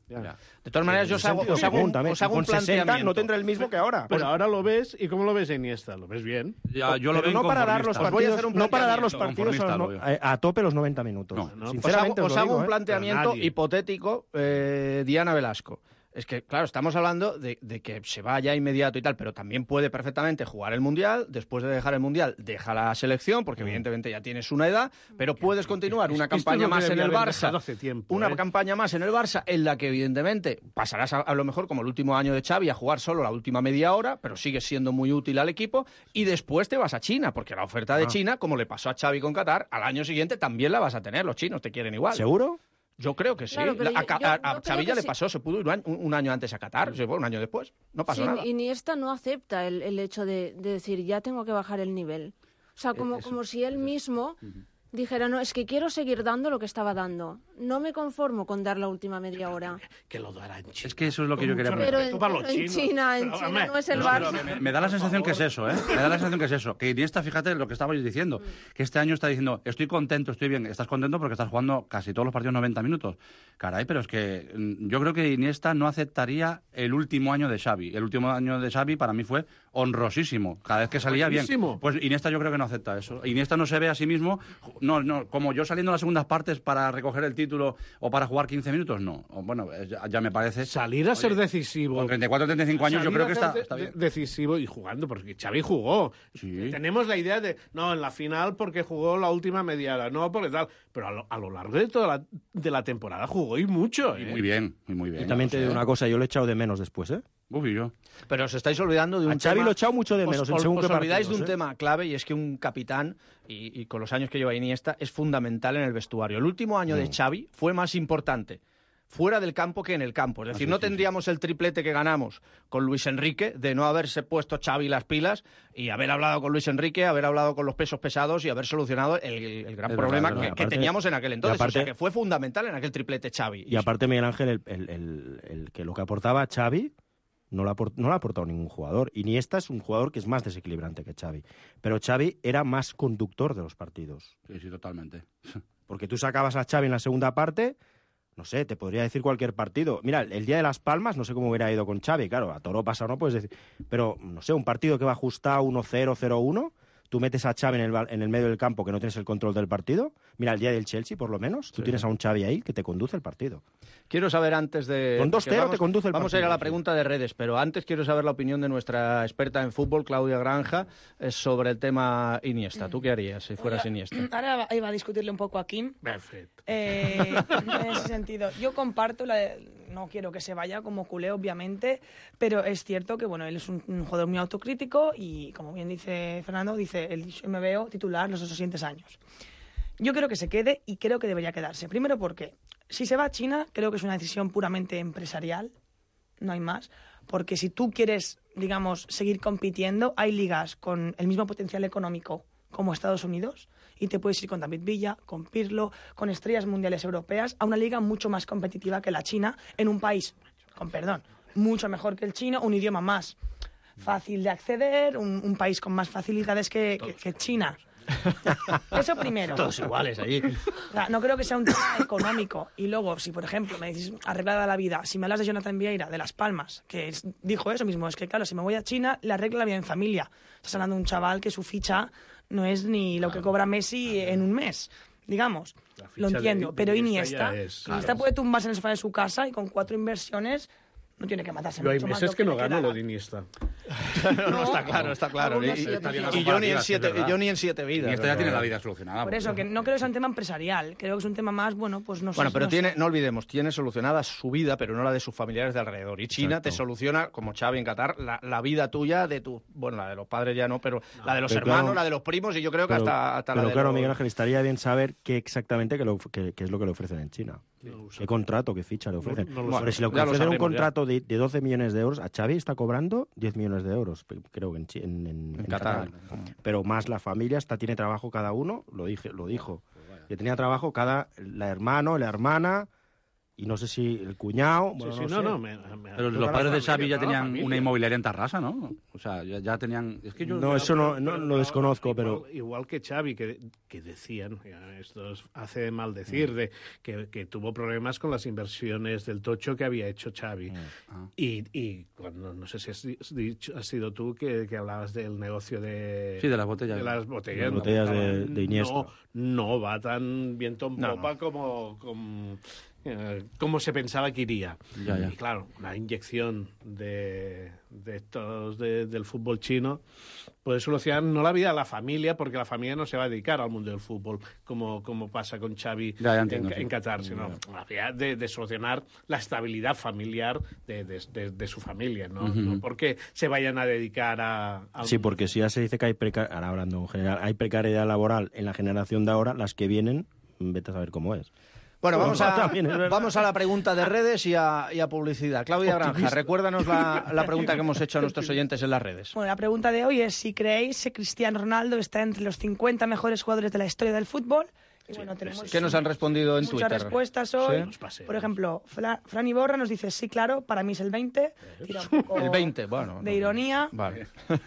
Speaker 6: De todas maneras, yo os hago, os hago un, os hago un
Speaker 10: Con sesenta
Speaker 6: planteamiento.
Speaker 10: no tendrá el mismo que ahora.
Speaker 11: Pero ahora lo ves, ¿y cómo lo ves en Iniesta? ¿Lo ves bien?
Speaker 13: Ya, yo lo
Speaker 10: Pero
Speaker 13: veo
Speaker 10: no para dar los
Speaker 13: inconformista.
Speaker 6: Os voy a
Speaker 10: partidos,
Speaker 6: hacer un
Speaker 10: no para dar los
Speaker 6: planteamiento.
Speaker 10: partidos a, los no-
Speaker 13: Conformista
Speaker 10: a- a tope los noventa minutos.
Speaker 13: No,
Speaker 11: no.
Speaker 6: Os
Speaker 10: Sinceramente
Speaker 6: hago,
Speaker 10: os
Speaker 6: os
Speaker 10: lo
Speaker 6: hago
Speaker 10: digo,
Speaker 6: un
Speaker 10: ¿eh?
Speaker 6: planteamiento
Speaker 11: Pero nadie.
Speaker 6: hipotético, eh, Diana Velasco. Es que, claro, estamos hablando de, de que se vaya inmediato y tal, pero también puede perfectamente jugar el Mundial. Después de dejar el Mundial, deja la selección, porque evidentemente ya tienes una edad, pero puedes continuar una
Speaker 11: Esto es
Speaker 6: campaña
Speaker 11: lo que
Speaker 6: más en
Speaker 11: debía
Speaker 6: el
Speaker 11: haber
Speaker 6: Barça.
Speaker 11: dejado hace tiempo,
Speaker 6: Una
Speaker 11: ¿eh?
Speaker 6: campaña más en el Barça, en la que evidentemente pasarás a, a lo mejor como el último año de Xavi a jugar solo la última media hora, pero sigues siendo muy útil al equipo, y después te vas a China, porque la oferta de
Speaker 10: Ah.
Speaker 6: China, como le pasó a Xavi con Qatar, al año siguiente también la vas a tener. Los chinos te quieren igual.
Speaker 10: ¿Seguro?
Speaker 6: Yo creo que sí.
Speaker 12: Claro, pero
Speaker 6: La- a,
Speaker 12: yo-
Speaker 6: Ca-
Speaker 12: yo-
Speaker 6: a-
Speaker 12: yo
Speaker 6: a
Speaker 12: creo
Speaker 6: Xavi
Speaker 12: que
Speaker 6: ya le
Speaker 12: sí.
Speaker 6: pasó, se pudo ir un año, un año antes a Qatar, se fue un año después. No pasó
Speaker 12: Sí,
Speaker 6: nada.
Speaker 12: Iniesta no acepta el, el hecho de, de decir, ya tengo que bajar el nivel. O sea, como, como si él mismo dijera, no, es que quiero seguir dando lo que estaba dando. No me conformo con dar la última media hora.
Speaker 11: Que lo dará en China.
Speaker 13: Es que eso es lo que yo quería
Speaker 12: Pero en,
Speaker 11: respeto para los
Speaker 12: pero en
Speaker 11: chinos.
Speaker 12: China, en
Speaker 11: Pero,
Speaker 12: China
Speaker 11: hombre,
Speaker 12: no es el
Speaker 11: no,
Speaker 12: Barça.
Speaker 11: pero
Speaker 13: Me, me da la sensación que es eso, ¿eh? Me da la sensación que es eso. Que Iniesta, fíjate lo que estabais diciendo, que este año está diciendo, estoy contento, estoy bien. Estás contento porque estás jugando casi todos los partidos noventa minutos. Caray, pero es que mm, yo creo que Iniesta no aceptaría el último año de Xavi. El último año de Xavi para mí fue honrosísimo. Cada vez que salía bien.
Speaker 11: Buenísimo.
Speaker 13: Pues Iniesta yo creo que no acepta eso. Iniesta no se ve a sí mismo, no, no, como yo saliendo en las segundas partes para recoger el título o para jugar quince minutos, no. O, bueno, eh, ya, ya me parece...
Speaker 11: Salir a ser
Speaker 13: Oye,
Speaker 11: decisivo.
Speaker 13: Con treinta y cuatro, treinta y cinco años yo
Speaker 11: Salir
Speaker 13: creo
Speaker 11: a
Speaker 13: que
Speaker 11: ser
Speaker 13: está,
Speaker 11: de-
Speaker 13: está bien.
Speaker 11: de- decisivo y jugando, porque Xavi jugó.
Speaker 13: Sí.
Speaker 11: Tenemos la idea de, no, en la final porque jugó la última media hora, no porque tal, pero a lo, a lo largo de toda la, de la temporada jugó y mucho.
Speaker 13: Y
Speaker 11: ¿eh?
Speaker 13: muy bien, y muy bien.
Speaker 10: Y también te
Speaker 13: no
Speaker 10: digo
Speaker 13: sé.
Speaker 10: una cosa, yo le he echado de menos después, ¿eh?
Speaker 13: Uf, y yo.
Speaker 6: Pero os estáis olvidando de un
Speaker 10: A Xavi
Speaker 6: tema...
Speaker 10: lo he echado mucho de
Speaker 6: os-
Speaker 10: menos en
Speaker 6: os,
Speaker 10: según
Speaker 6: os
Speaker 10: qué
Speaker 6: olvidáis de
Speaker 10: partidos,
Speaker 6: un
Speaker 10: ¿eh?
Speaker 6: tema clave, y es que un capitán, y, y con los años que lleva Iniesta, es fundamental en el vestuario. El último año de
Speaker 10: Mm.
Speaker 6: Xavi fue más importante fuera del campo que en el campo. Es decir,
Speaker 13: sí,
Speaker 6: no
Speaker 13: sí,
Speaker 6: tendríamos el triplete que ganamos con Luis Enrique, de no haberse puesto Xavi las pilas y haber hablado con Luis Enrique, haber hablado con los pesos pesados y haber solucionado el, el gran
Speaker 13: Es
Speaker 6: problema
Speaker 13: verdad,
Speaker 6: que,
Speaker 13: es
Speaker 6: que
Speaker 10: verdad.
Speaker 6: teníamos en aquel entonces.
Speaker 10: aparte-
Speaker 6: o sea, que fue fundamental en aquel triplete Xavi.
Speaker 10: Y aparte, Miguel Ángel, el, el- el- el que lo que aportaba Xavi no lo, ha aport- no lo ha aportado ningún jugador. Iniesta es un jugador que es más desequilibrante que Xavi. Pero Xavi era más conductor de los partidos.
Speaker 13: Sí, sí, totalmente.
Speaker 10: Porque tú sacabas a Xavi en la segunda parte, no sé, te podría decir cualquier partido. Mira, el día de Las Palmas, no sé cómo hubiera ido con Xavi, claro, a toro pasa o no puedes decir. Pero, no sé, un partido que va ajustado uno cero, cero uno, tú metes a Xavi en el, ba- en el medio del campo que no tienes el control del partido. Mira, el día del Chelsea, por lo menos, tú tienes a un Xavi ahí que te conduce el partido.
Speaker 6: Quiero saber antes de...
Speaker 10: Con dos
Speaker 6: porque
Speaker 10: cero
Speaker 6: vamos-
Speaker 10: te conduce el
Speaker 6: Vamos a ir a
Speaker 10: partido,
Speaker 6: la
Speaker 10: sí.
Speaker 6: pregunta de redes, pero antes quiero saber la opinión de nuestra experta en fútbol, Claudia Granja, eh, sobre el tema Iniesta. ¿Tú qué harías si fueras Iniesta?
Speaker 4: Ahora iba a discutirle un poco a Kim.
Speaker 11: Perfecto.
Speaker 4: Eh, en ese sentido, yo comparto, la de- no quiero que se vaya como culé, obviamente, pero es cierto que bueno, él es un, un jugador muy autocrítico y, como bien dice Fernando, dice, el me veo titular los dos siguientes años. Yo creo que se quede y creo que debería quedarse. Primero porque si se va a China, creo que es una decisión puramente empresarial, no hay más, porque si tú quieres, digamos, seguir compitiendo, hay ligas con el mismo potencial económico como Estados Unidos y te puedes ir con David Villa, con Pirlo, con estrellas mundiales europeas a una liga mucho más competitiva que la China en un país, con perdón, mucho mejor que el chino, un idioma más fácil de acceder, un, un país con más facilidades que, que, que China. Eso primero.
Speaker 6: Todos iguales allí.
Speaker 4: O sea, no creo que sea un tema económico. Y luego, si por ejemplo me dices arreglada la vida, si me hablas de Jonathan Vieira, de Las Palmas, que es, dijo eso mismo, es que claro, si me voy a China, le arregla la vida en familia. Estás hablando de un chaval que su ficha no es ni lo que cobra Messi en un mes, digamos. Lo entiendo,
Speaker 11: de, de
Speaker 4: pero
Speaker 11: Iniesta
Speaker 4: Iniesta,
Speaker 11: es,
Speaker 4: Iniesta
Speaker 11: claro.
Speaker 4: puede tumbarse en el sofá de su casa y con cuatro inversiones no tiene que matarse
Speaker 11: Pero hay
Speaker 4: mucho más
Speaker 11: meses
Speaker 4: lo
Speaker 11: que no
Speaker 4: le
Speaker 11: gano
Speaker 4: queda.
Speaker 11: lo de Iniesta.
Speaker 6: No, está claro, está claro. Y, y- y yo, ni en siete, yo ni en siete vidas.
Speaker 13: Y esto ya tiene la vida solucionada.
Speaker 4: Por eso, que no creo que sea un tema empresarial, creo que es un tema más, bueno, pues no sé.
Speaker 6: Bueno, pero
Speaker 4: no
Speaker 6: tiene,
Speaker 4: sé.
Speaker 6: no olvidemos, tiene solucionada su vida, pero no la de sus familiares de alrededor. Y China te soluciona, como Xavi en Qatar, la, la vida tuya de tu, bueno, la de los padres ya no, pero la de los
Speaker 10: Pero
Speaker 6: hermanos,
Speaker 10: claro,
Speaker 6: la de los primos y yo creo que
Speaker 10: Pero,
Speaker 6: hasta, hasta la
Speaker 10: pero
Speaker 6: de
Speaker 10: claro,
Speaker 6: los...
Speaker 10: Miguel Ángel, estaría bien saber qué exactamente que lo- qué- qué es lo que le ofrecen en China.
Speaker 11: No sé.
Speaker 10: ¿Qué contrato, qué ficha le ofrecen?
Speaker 11: no lo
Speaker 10: Hombre,
Speaker 11: sé.
Speaker 10: si le
Speaker 6: Ya lo
Speaker 10: ofrecen un
Speaker 6: sabremos,
Speaker 10: contrato de, de doce millones de euros, a Xavi está cobrando diez millones de euros, pe- creo que en, Chi- en, en- en
Speaker 6: Qatar.
Speaker 10: Qatar. Pero más la familia, está, tiene trabajo cada uno, lo, dije, lo dijo. Que tenía trabajo cada, la hermano, la hermana, y no sé si el cuñado. Bueno,
Speaker 11: Sí, sí,
Speaker 10: no,
Speaker 11: no,
Speaker 10: sé.
Speaker 11: no, me- me-
Speaker 13: Pero
Speaker 11: toda
Speaker 13: los
Speaker 11: la
Speaker 13: padres de
Speaker 11: familia,
Speaker 13: Xavi ya
Speaker 11: toda la
Speaker 13: tenían
Speaker 11: familia.
Speaker 13: una inmobiliaria en Tarrasa, ¿no? O sea, ya, ya tenían... Es que yo...
Speaker 10: No, eso no, no lo desconozco, pero...
Speaker 11: Igual, igual que Xavi, que, que decían, ya, esto es- hace mal decir, de, que, que tuvo problemas con las inversiones del tocho que había hecho Xavi.
Speaker 13: Ah.
Speaker 11: Y, y cuando, no sé si has, di- dicho, has sido tú que, que hablabas del negocio de...
Speaker 13: Sí, de las botellas.
Speaker 11: De las botellas.
Speaker 10: Las botellas de- de Iniesta.
Speaker 11: No, no va tan viento en
Speaker 6: No,
Speaker 11: popa
Speaker 6: no.
Speaker 11: como... como eh, como se pensaba que iría.
Speaker 13: Ya, ya.
Speaker 11: Y claro, una inyección de, de estos de- del fútbol chino puede solucionar no la vida de la familia, porque la familia no se va a dedicar al mundo del fútbol, como, como pasa con Xavi
Speaker 13: Ya, ya
Speaker 11: en,
Speaker 13: entiendo, sí.
Speaker 11: en Qatar, sino la vida de, de solucionar la estabilidad familiar de, de- de- de su familia, ¿no?
Speaker 13: Ujú.
Speaker 11: No porque se vayan a dedicar a... al
Speaker 10: Sí,
Speaker 11: mundo.
Speaker 10: porque si ya se dice que hay precariedad, ahora hablando en general, hay precariedad laboral en la generación de ahora, las que vienen, vete a saber cómo es.
Speaker 6: Bueno, vamos a,
Speaker 10: También es verdad.
Speaker 6: vamos a la pregunta de redes y a, y a publicidad. Claudia Granja, recuérdanos la, la pregunta que hemos hecho a nuestros oyentes en las redes.
Speaker 4: Bueno, la pregunta de hoy es si creéis que Cristiano Ronaldo está entre los cincuenta mejores jugadores de la historia del fútbol. Y bueno, tenemos
Speaker 6: ¿Qué nos han respondido en
Speaker 4: muchas
Speaker 6: Twitter?
Speaker 4: respuestas hoy.
Speaker 6: ¿Sí?
Speaker 4: Por ejemplo, Fra- Fran Iborra nos dice, sí, claro, para mí es el veinte. Tira un poco
Speaker 6: El veinte, bueno.
Speaker 4: de ironía.
Speaker 6: Vale.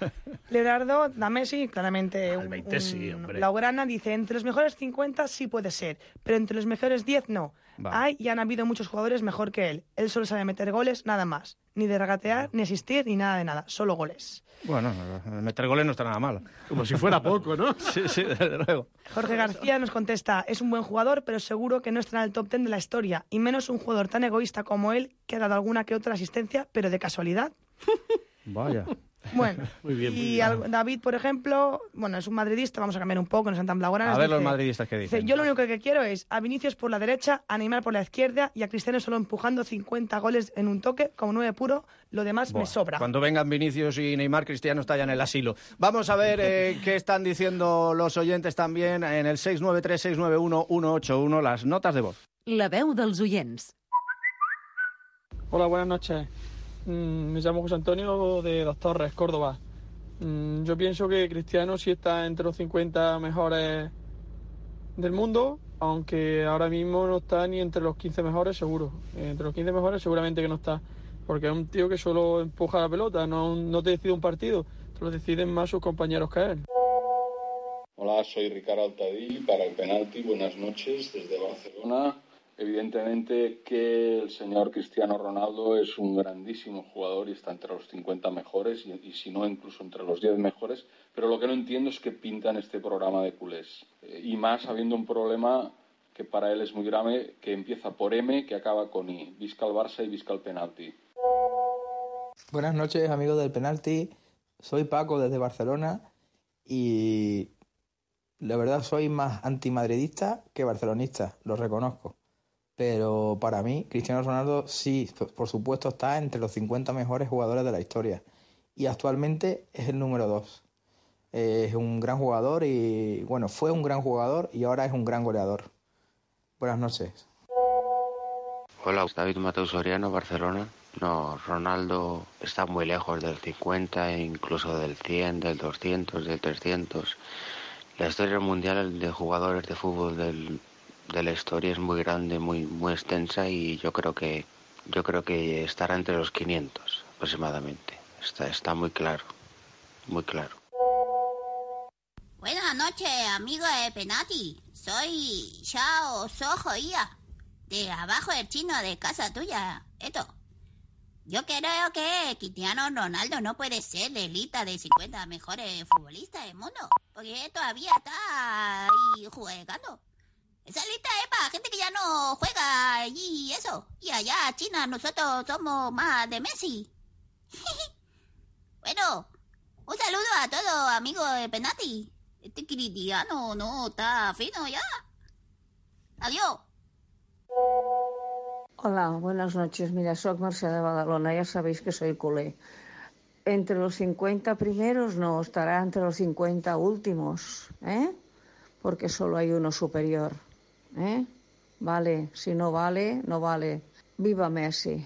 Speaker 4: Leonardo da Messi, claramente un,
Speaker 11: veinte sí, hombre.
Speaker 4: Blaugrana, dice, entre los mejores cincuenta sí puede ser, pero entre los mejores diez no.
Speaker 6: Vale.
Speaker 4: Hay y han habido muchos jugadores mejor que él. Él solo sabe meter goles, nada más. Ni de regatear, ni asistir, ni nada de nada. Solo goles.
Speaker 6: Bueno, meter goles no está nada mal.
Speaker 11: Como si fuera poco, ¿no?
Speaker 6: Sí, sí, desde luego.
Speaker 4: Jorge García nos contesta, es un buen jugador, pero seguro que no está en el top ten de la historia, y menos un jugador tan egoísta como él, que ha dado alguna que otra asistencia, pero de casualidad.
Speaker 10: Vaya.
Speaker 4: Bueno,
Speaker 11: Muy bien, muy
Speaker 4: y
Speaker 11: bien.
Speaker 4: al- David, por ejemplo, bueno, es un madridista, vamos a cambiar un poco, no sean tan blaugranas.
Speaker 6: A ver
Speaker 4: dice-
Speaker 6: los madridistas que dicen.
Speaker 4: dice, yo lo único que quiero es a Vinicius por la derecha, a Neymar por la izquierda y a Cristiano solo empujando cincuenta goles en un toque, como nueve puro, lo demás
Speaker 6: Buah,
Speaker 4: me sobra.
Speaker 6: Cuando vengan Vinicius y Neymar, Cristiano está ya en el asilo. Vamos a ver eh, qué están diciendo los oyentes también en el seis nueve tres, seis nueve uno, uno ocho uno, las notas de voz.
Speaker 3: La veu dels oients.
Speaker 14: Hola, buenas noches. Mm, me llamo José Antonio de Dos Torres, Córdoba. Mm, yo pienso que Cristiano sí está entre los cincuenta mejores del mundo, aunque ahora mismo no está ni entre los quince mejores, seguro. Entre los quince mejores seguramente que no está, porque es un tío que solo empuja la pelota, no, no te decide un partido, te lo deciden más sus compañeros que él.
Speaker 15: Hola, soy Ricardo Altadí para el penalti. Buenas noches desde Barcelona. Evidentemente que el señor Cristiano Ronaldo es un grandísimo jugador y está entre los cincuenta mejores y, y si no incluso entre los diez mejores, pero lo que no entiendo es qué pinta en este programa de culés. Eh, y más habiendo un problema que para él es muy grave, que empieza por M, que acaba con I. Visca el Barça y visca el penalti.
Speaker 16: Buenas noches, amigos del penalti. Soy Paco desde Barcelona y la verdad soy más antimadridista que barcelonista, lo reconozco. Pero para mí, Cristiano Ronaldo sí, por supuesto, está entre los cincuenta mejores jugadores de la historia. Y actualmente es el número dos. Es un gran jugador y, bueno, fue un gran jugador y ahora es un gran goleador. Buenas noches.
Speaker 17: Hola, David Mateu Soriano, Barcelona. No, Ronaldo está muy lejos del cincuenta, incluso del cien, del doscientos, del trescientos. La historia mundial de jugadores de fútbol del, de la historia es muy grande, muy muy extensa y yo creo que yo creo que estará entre los quinientos aproximadamente. Está está muy claro, muy claro.
Speaker 18: Buenas noches, amigo de Penalti. Soy Xiao Sojo Ia, de abajo del chino de casa tuya. Esto. Yo creo que Cristiano Ronaldo no puede ser de lista de cincuenta mejores futbolistas del mundo, porque todavía está ahí jugando. Esa lista es para gente que ya no juega y eso. Y allá en China nosotros somos más de Messi. Bueno, un saludo a todos amigos de Penalti. Este Cristiano no está fino ya. Adiós.
Speaker 19: Hola, buenas noches. Mira, soy Mercè de Badalona, ya sabéis que soy culé. Entre los cincuenta primeros no, estará entre los cincuenta últimos, ¿eh? Porque solo hay uno superior, ¿eh? Vale, si no vale, no vale. ¡Viva Messi!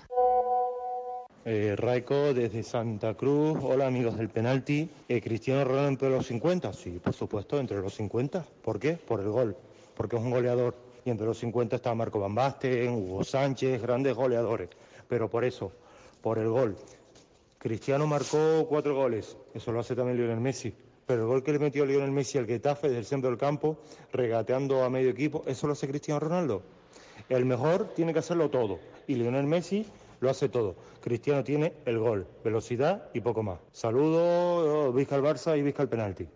Speaker 20: Eh, Raico desde Santa Cruz. Hola amigos del Penalti. Eh, ¿Cristiano Ronaldo entre los cincuenta? Sí, por supuesto, entre los cincuenta. ¿Por qué? Por el gol, porque es un goleador. Y entre los cincuenta está Marco Van Basten, Hugo Sánchez, grandes goleadores. Pero por eso, por el gol. Cristiano marcó cuatro goles, eso lo hace también Lionel Messi. Pero el gol que le metió Lionel Messi al Getafe desde el centro del campo, regateando a medio equipo, eso lo hace Cristiano Ronaldo. El mejor tiene que hacerlo todo. Y Lionel Messi lo hace todo. Cristiano tiene el gol, velocidad y poco más. Saludos, Vizca al Barça y Vizca al Penalti.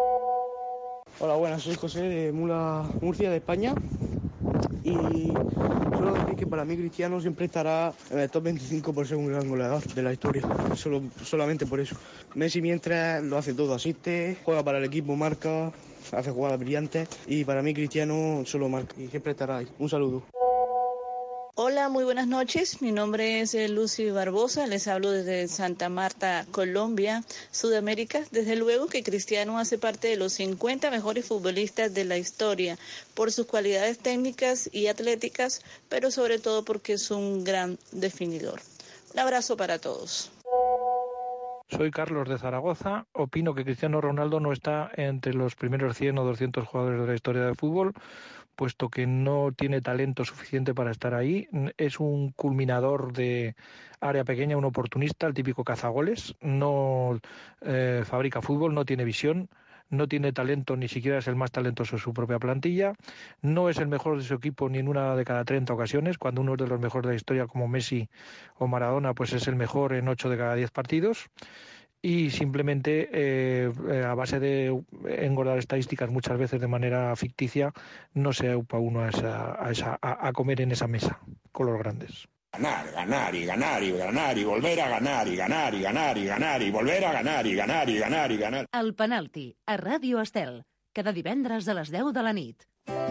Speaker 21: Hola, buenas, soy José de Mula, Murcia, de España. Y solo decir que para mí Cristiano siempre estará en el top veinticinco por ser un gran goleador de la historia. Solo, solamente por eso. Messi mientras lo hace todo, asiste, juega para el equipo, marca, hace jugadas brillantes. Y para mí Cristiano solo marca y siempre estará ahí. Un saludo.
Speaker 22: Hola, muy buenas noches. Mi nombre es Lucy Barbosa. Les hablo desde Santa Marta, Colombia, Sudamérica. Desde luego que Cristiano hace parte de los cincuenta mejores futbolistas de la historia por sus cualidades técnicas y atléticas, pero sobre todo porque es un gran definidor. Un abrazo para todos.
Speaker 23: Soy Carlos de Zaragoza. Opino que Cristiano Ronaldo no está entre los primeros cien o doscientos jugadores de la historia del fútbol, puesto que no tiene talento suficiente para estar ahí. Es un culminador de área pequeña, un oportunista, el típico cazagoles. No eh, fabrica fútbol, no tiene visión, no tiene talento, ni siquiera es el más talentoso de su propia plantilla. No es el mejor de su equipo ni en una de cada treinta ocasiones, cuando uno es de los mejores de la historia como Messi o Maradona, pues es el mejor en ocho de cada diez partidos. Y simplemente eh, a base de engordar estadísticas muchas veces de manera ficticia no se aupa uno a, esa, a, esa, a, a comer en esa mesa con los grandes.
Speaker 24: Ganar, ganar y ganar y ganar y volver a ganar y ganar y ganar y ganar y volver a ganar y ganar y ganar y ganar.
Speaker 3: El Penalti, a Ràdio Estel, cada divendres a les deu de la nit.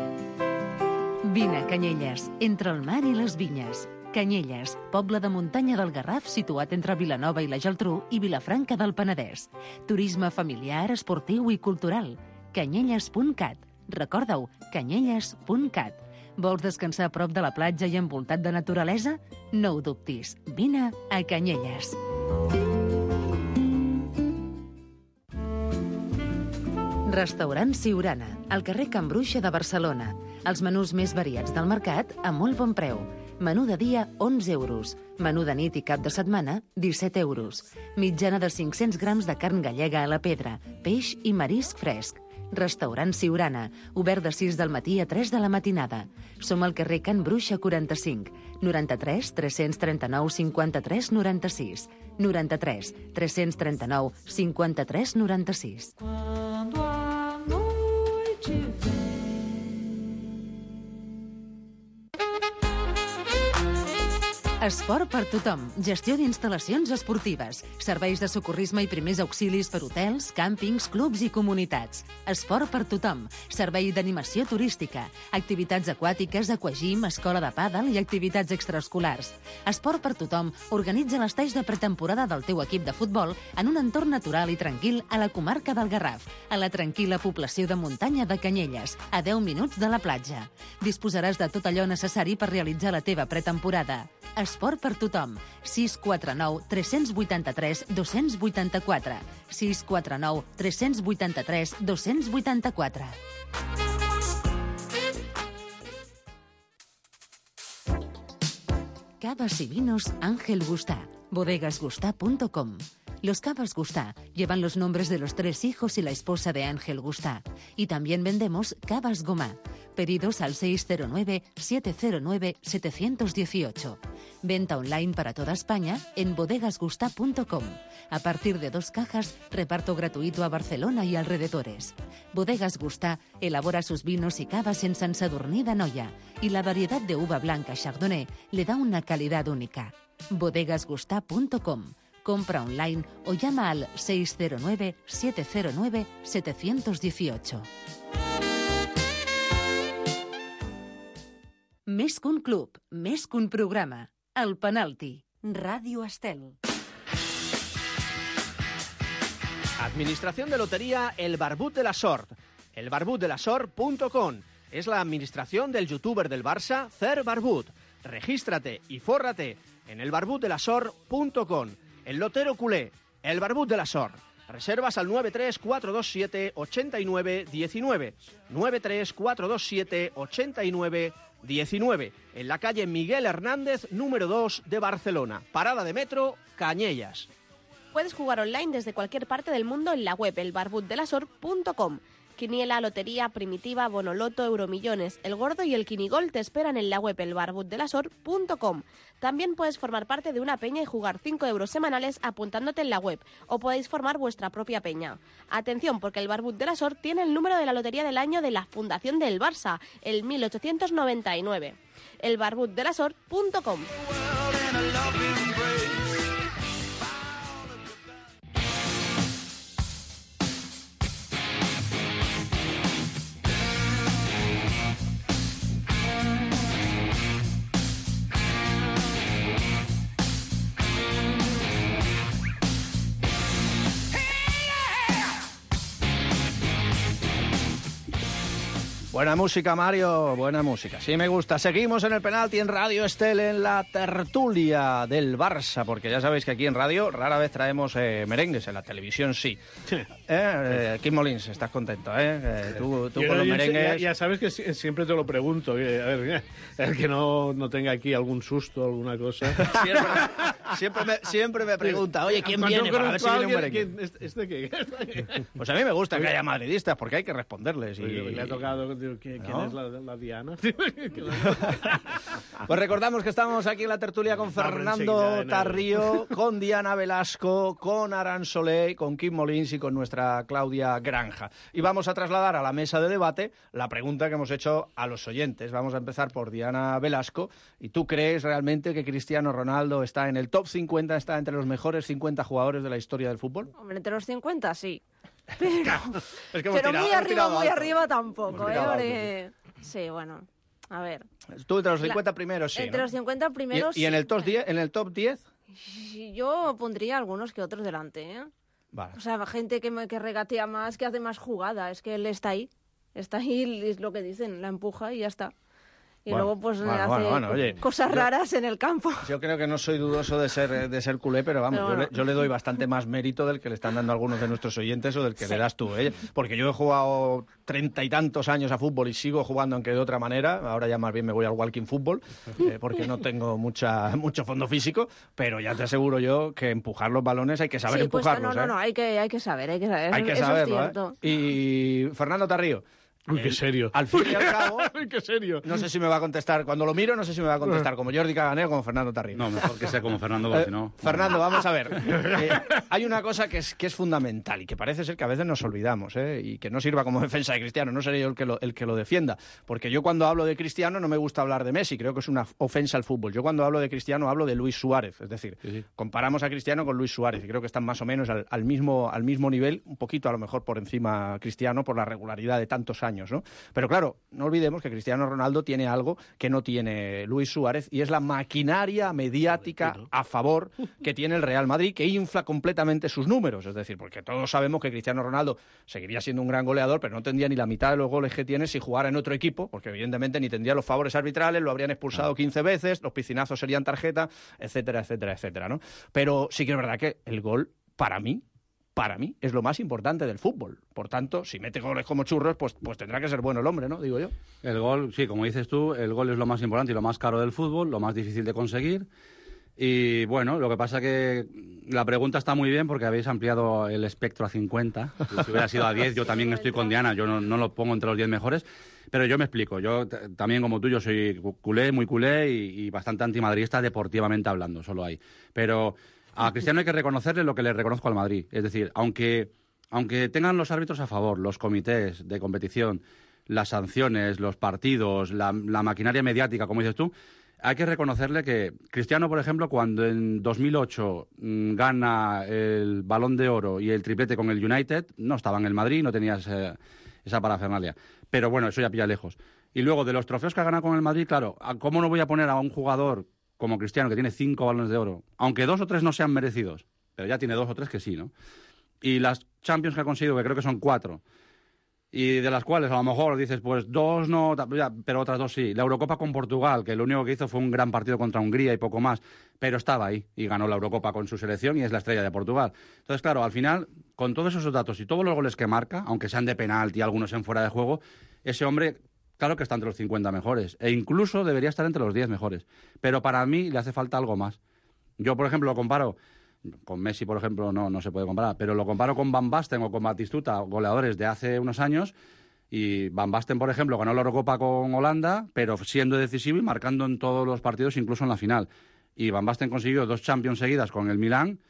Speaker 3: Vine a Canyelles, entre el mar i les vinyes. Canyelles, poble de muntanya del Garraf situat entre Vilanova i la Geltrú i Vilafranca del Penedès. Turisme familiar, esportiu i cultural. canyelles punt cat. Recorda-ho, canyelles punt cat. Vols descansar a prop de la platja i envoltat de naturalesa? No ho dubtis, vine a Canyelles. Restaurant Siurana, al carrer Can Bruixa de Barcelona. Els menús més variats del mercat a molt bon preu. Menú de dia, onze euros. Menú de nit i cap de setmana, disset euros. Mitjana de cinc-cents grams de carn gallega a la pedra, peix i marisc fresc. Restaurant Siurana, obert de sis del matí a tres de la matinada. Som al carrer Can Bruixa quaranta-cinc, noranta-tres tres-cents trenta-nou cinquanta-tres noranta-sis. noranta-tres tres-cents trenta-nou cinquanta-tres noranta-sis.
Speaker 25: Quando a noite vem.
Speaker 3: Esport per tothom. Gestió d'instal·lacions esportives. Serveis de socorrisme i primers auxilis per hotels, càmpings, clubs i comunitats. Esport per tothom. Servei d'animació turística. Activitats aquàtiques, aquagym, escola de pàdel i activitats extraescolars. Esport per tothom organitza l'estaix de pretemporada del teu equip de futbol en un entorn natural i tranquil a la comarca del Garraf, a la tranquil·la població de muntanya de Canyelles, a deu minuts de la platja. Disposaràs de tot allò necessari per realitzar la teva pretemporada. Esport per tothom. sis quatre nou tres vuit tres dos vuit quatre. sis quatre nou tres vuit tres dos vuit quatre. Cavas y vinos Ángel Gustá. bodegas gustá punto com. Los Cavas Gustá llevan los nombres de los tres hijos y la esposa de Ángel Gustá. Y también vendemos Cavas Gomá. Pedidos al seis cero nueve, siete cero nueve, siete uno ocho. Venta online para toda España en bodegas gustá punto com. A partir de dos cajas, reparto gratuito a Barcelona y alrededores. Bodegas Gustá elabora sus vinos y cavas en San Sadurní d'Anoia y la variedad de uva blanca Chardonnay le da una calidad única. bodegas gustá punto com. Compra online o llama al seis cero nueve, siete cero nueve, siete uno ocho. Més que un club, més que un programa. El Penalti. Ràdio Estel.
Speaker 6: Administración de Lotería El Barbut de la Sort. el barbut de la sort punto com. Es la administración del youtuber del Barça, Cer Barbut. Regístrate y fórrate en el barbut de la sort punto com. El lotero culé, El Barbut de la Sort. Reservas al nueve tres cuatro dos siete, ocho nueve uno nueve. nueve tres cuatro dos siete, ocho nueve uno nueve. En la calle Miguel Hernández, número dos de Barcelona. Parada de metro, Cañellas.
Speaker 9: Puedes jugar online desde cualquier parte del mundo en la web el barbut de la sort punto com. Quiniela, lotería, primitiva, bonoloto, euromillones, el gordo y el quinigol te esperan en la web el barbut de la sort punto com. También puedes formar parte de una peña y jugar cinco euros semanales apuntándote en la web, o podéis formar vuestra propia peña. Atención, porque el Barbut de la Sort tiene el número de la lotería del año de la Fundación del Barça, el mil ochocientos noventa y nueve. el barbut de la sort punto com.
Speaker 6: Buena música, Mario, buena música. Sí me gusta. Seguimos en el penalti en Radio Estel, en la tertulia del Barça, porque ya sabéis que aquí en radio rara vez traemos eh, merengues, en la televisión sí. ¿Eh? Eh, Kim Molins, estás contento, ¿eh? eh tú tú con los merengues...
Speaker 11: Ya, ya sabes que siempre te lo pregunto, que, a ver, el que no, no tenga aquí algún susto, alguna cosa.
Speaker 6: Siempre, siempre, me, siempre me pregunta, oye, ¿quién viene? Para ver si viene un merengue.
Speaker 11: ¿Quién, este, este qué?
Speaker 6: Pues a mí me gusta que haya madridistas, porque hay que responderles. Y...
Speaker 11: Le ha tocado... ¿Quién
Speaker 6: ¿No?
Speaker 11: es la, la Diana?
Speaker 6: Pues recordamos que estamos aquí en la tertulia con Fernando Tarrío, con Diana Velasco, con Aran Solé, con Kim Molins y con nuestra Claudia Granja. Y vamos a trasladar a la mesa de debate la pregunta que hemos hecho a los oyentes. Vamos a empezar por Diana Velasco. ¿Y tú crees realmente que Cristiano Ronaldo está en el top cincuenta, está entre los mejores cincuenta jugadores de la historia del fútbol?
Speaker 12: Hombre, entre los cincuenta sí. Pero,
Speaker 6: es que
Speaker 12: pero
Speaker 6: tirado,
Speaker 12: muy arriba, muy
Speaker 6: alto.
Speaker 12: arriba tampoco, ¿eh? Porque... Sí, bueno, a ver.
Speaker 6: Tú entre los cincuenta
Speaker 12: La...
Speaker 6: primeros, sí,
Speaker 12: Entre
Speaker 6: ¿no?
Speaker 12: los cincuenta primeros,
Speaker 6: ¿Y, y en
Speaker 12: sí.
Speaker 6: el top diez? ¿En el top diez?
Speaker 12: Yo pondría algunos que otros delante, ¿eh?
Speaker 6: Vale.
Speaker 12: O sea, gente que, me, que regatea más, que hace más jugada. Es que él está ahí. Está ahí, es lo que dicen, la empuja y ya está. Y
Speaker 6: Bueno,
Speaker 12: luego pues
Speaker 6: bueno,
Speaker 12: hace
Speaker 6: bueno, bueno, oye,
Speaker 12: cosas
Speaker 6: yo-
Speaker 12: raras en el campo.
Speaker 6: Yo creo que no soy dudoso de ser, de ser culé, pero vamos,
Speaker 12: Pero
Speaker 6: yo,
Speaker 12: bueno.
Speaker 6: le, yo le doy bastante más mérito del que le están dando algunos de nuestros oyentes o del que le das tú, ¿eh? Porque yo he jugado treinta y tantos años a fútbol y sigo jugando, aunque de otra manera. Ahora ya más bien me voy al walking fútbol, eh, porque no tengo mucha, mucho fondo físico, pero ya te aseguro yo que empujar los balones hay que saber
Speaker 12: Sí, pues,
Speaker 6: empujarlos,
Speaker 12: no, no,
Speaker 6: ¿eh?
Speaker 12: no, hay que, hay que saber, hay que saber.
Speaker 6: Hay que
Speaker 12: eso
Speaker 6: saberlo,
Speaker 12: es cierto.
Speaker 6: ¿eh? Y Fernando Tarrío.
Speaker 11: Uy, qué serio.
Speaker 6: Al fin y al cabo,
Speaker 11: Uy, qué serio.
Speaker 6: no sé si me va a contestar, cuando lo miro, no sé si me va a contestar como Jordi Cagané o como Fernando Tarrío.
Speaker 13: No, mejor que sea como Fernando, porque
Speaker 6: Eh,
Speaker 13: si no...
Speaker 6: Fernando, vamos a ver. Eh, hay una cosa que es, que es fundamental y que parece ser que a veces nos olvidamos, ¿eh? Y que no sirva como defensa de Cristiano, no seré yo el que, lo, el que lo defienda. Porque yo cuando hablo de Cristiano no me gusta hablar de Messi, creo que es una ofensa al fútbol. Yo cuando hablo de Cristiano hablo de Luis Suárez, es decir,
Speaker 13: Sí, sí.
Speaker 6: comparamos a Cristiano con Luis Suárez y creo que están más o menos al, al, mismo, al mismo nivel, un poquito a lo mejor por encima Cristiano por la regularidad de tantos años, ¿no? Pero claro, no olvidemos que Cristiano Ronaldo tiene algo que no tiene Luis Suárez y es la maquinaria mediática a favor que tiene el Real Madrid, que infla completamente sus números. Es decir, porque todos sabemos que Cristiano Ronaldo seguiría siendo un gran goleador, pero no tendría ni la mitad de los goles que tiene si jugara en otro equipo, porque evidentemente ni tendría los favores arbitrales, lo habrían expulsado quince veces, los piscinazos serían tarjeta, etcétera, etcétera, etcétera, ¿no? Pero sí que es verdad que el gol, para mí, para mí, es lo más importante del fútbol. Por tanto, si mete goles como churros, pues, pues tendrá que ser bueno el hombre, ¿no? Digo yo.
Speaker 13: El gol, sí, como dices tú, el gol es lo más importante y lo más caro del fútbol, lo más difícil de conseguir. Y bueno, lo que pasa que la pregunta está muy bien porque habéis ampliado el espectro a cincuenta. Si hubiera sido a diez, yo también estoy con Diana, yo no, no lo pongo entre los diez mejores. Pero yo me explico, yo t- también como tú, yo soy culé, muy culé y, y bastante antimadridista deportivamente hablando, solo hay. Pero a Cristiano hay que reconocerle lo que le reconozco al Madrid. Es decir, aunque, aunque tengan los árbitros a favor, los comités de competición, las sanciones, los partidos, la, la maquinaria mediática, como dices tú, hay que reconocerle que Cristiano, por ejemplo, cuando en dos mil ocho mmm, gana el Balón de Oro y el triplete con el United, no estaba en el Madrid, no tenía ese, esa parafernalia. Pero bueno, eso ya pilla lejos. Y luego, de los trofeos que ha ganado con el Madrid, claro, ¿cómo no voy a poner a un jugador como Cristiano, que tiene cinco Balones de Oro, aunque dos o tres no sean merecidos, pero ya tiene dos o tres que sí, ¿no? Y las Champions que ha conseguido, que creo que son cuatro, y de las cuales a lo mejor dices, pues dos no, pero otras dos sí. La Eurocopa con Portugal, que lo único que hizo fue un gran partido contra Hungría y poco más, pero estaba ahí y ganó la Eurocopa con su selección y es la estrella de Portugal. Entonces, claro, al final, con todos esos datos y todos los goles que marca, aunque sean de penalti y algunos en fuera de juego, ese hombre, claro que está entre los cincuenta mejores e incluso debería estar entre los diez mejores. Pero para mí le hace falta algo más. Yo, por ejemplo, lo comparo con Messi, por ejemplo, no, no se puede comparar, pero lo comparo con Van Basten o con Batistuta, goleadores de hace unos años, y Van Basten, por ejemplo, ganó la Eurocopa con Holanda, pero siendo decisivo y marcando en todos los partidos, incluso en la final. Y Van Basten consiguió dos Champions seguidas con el Milán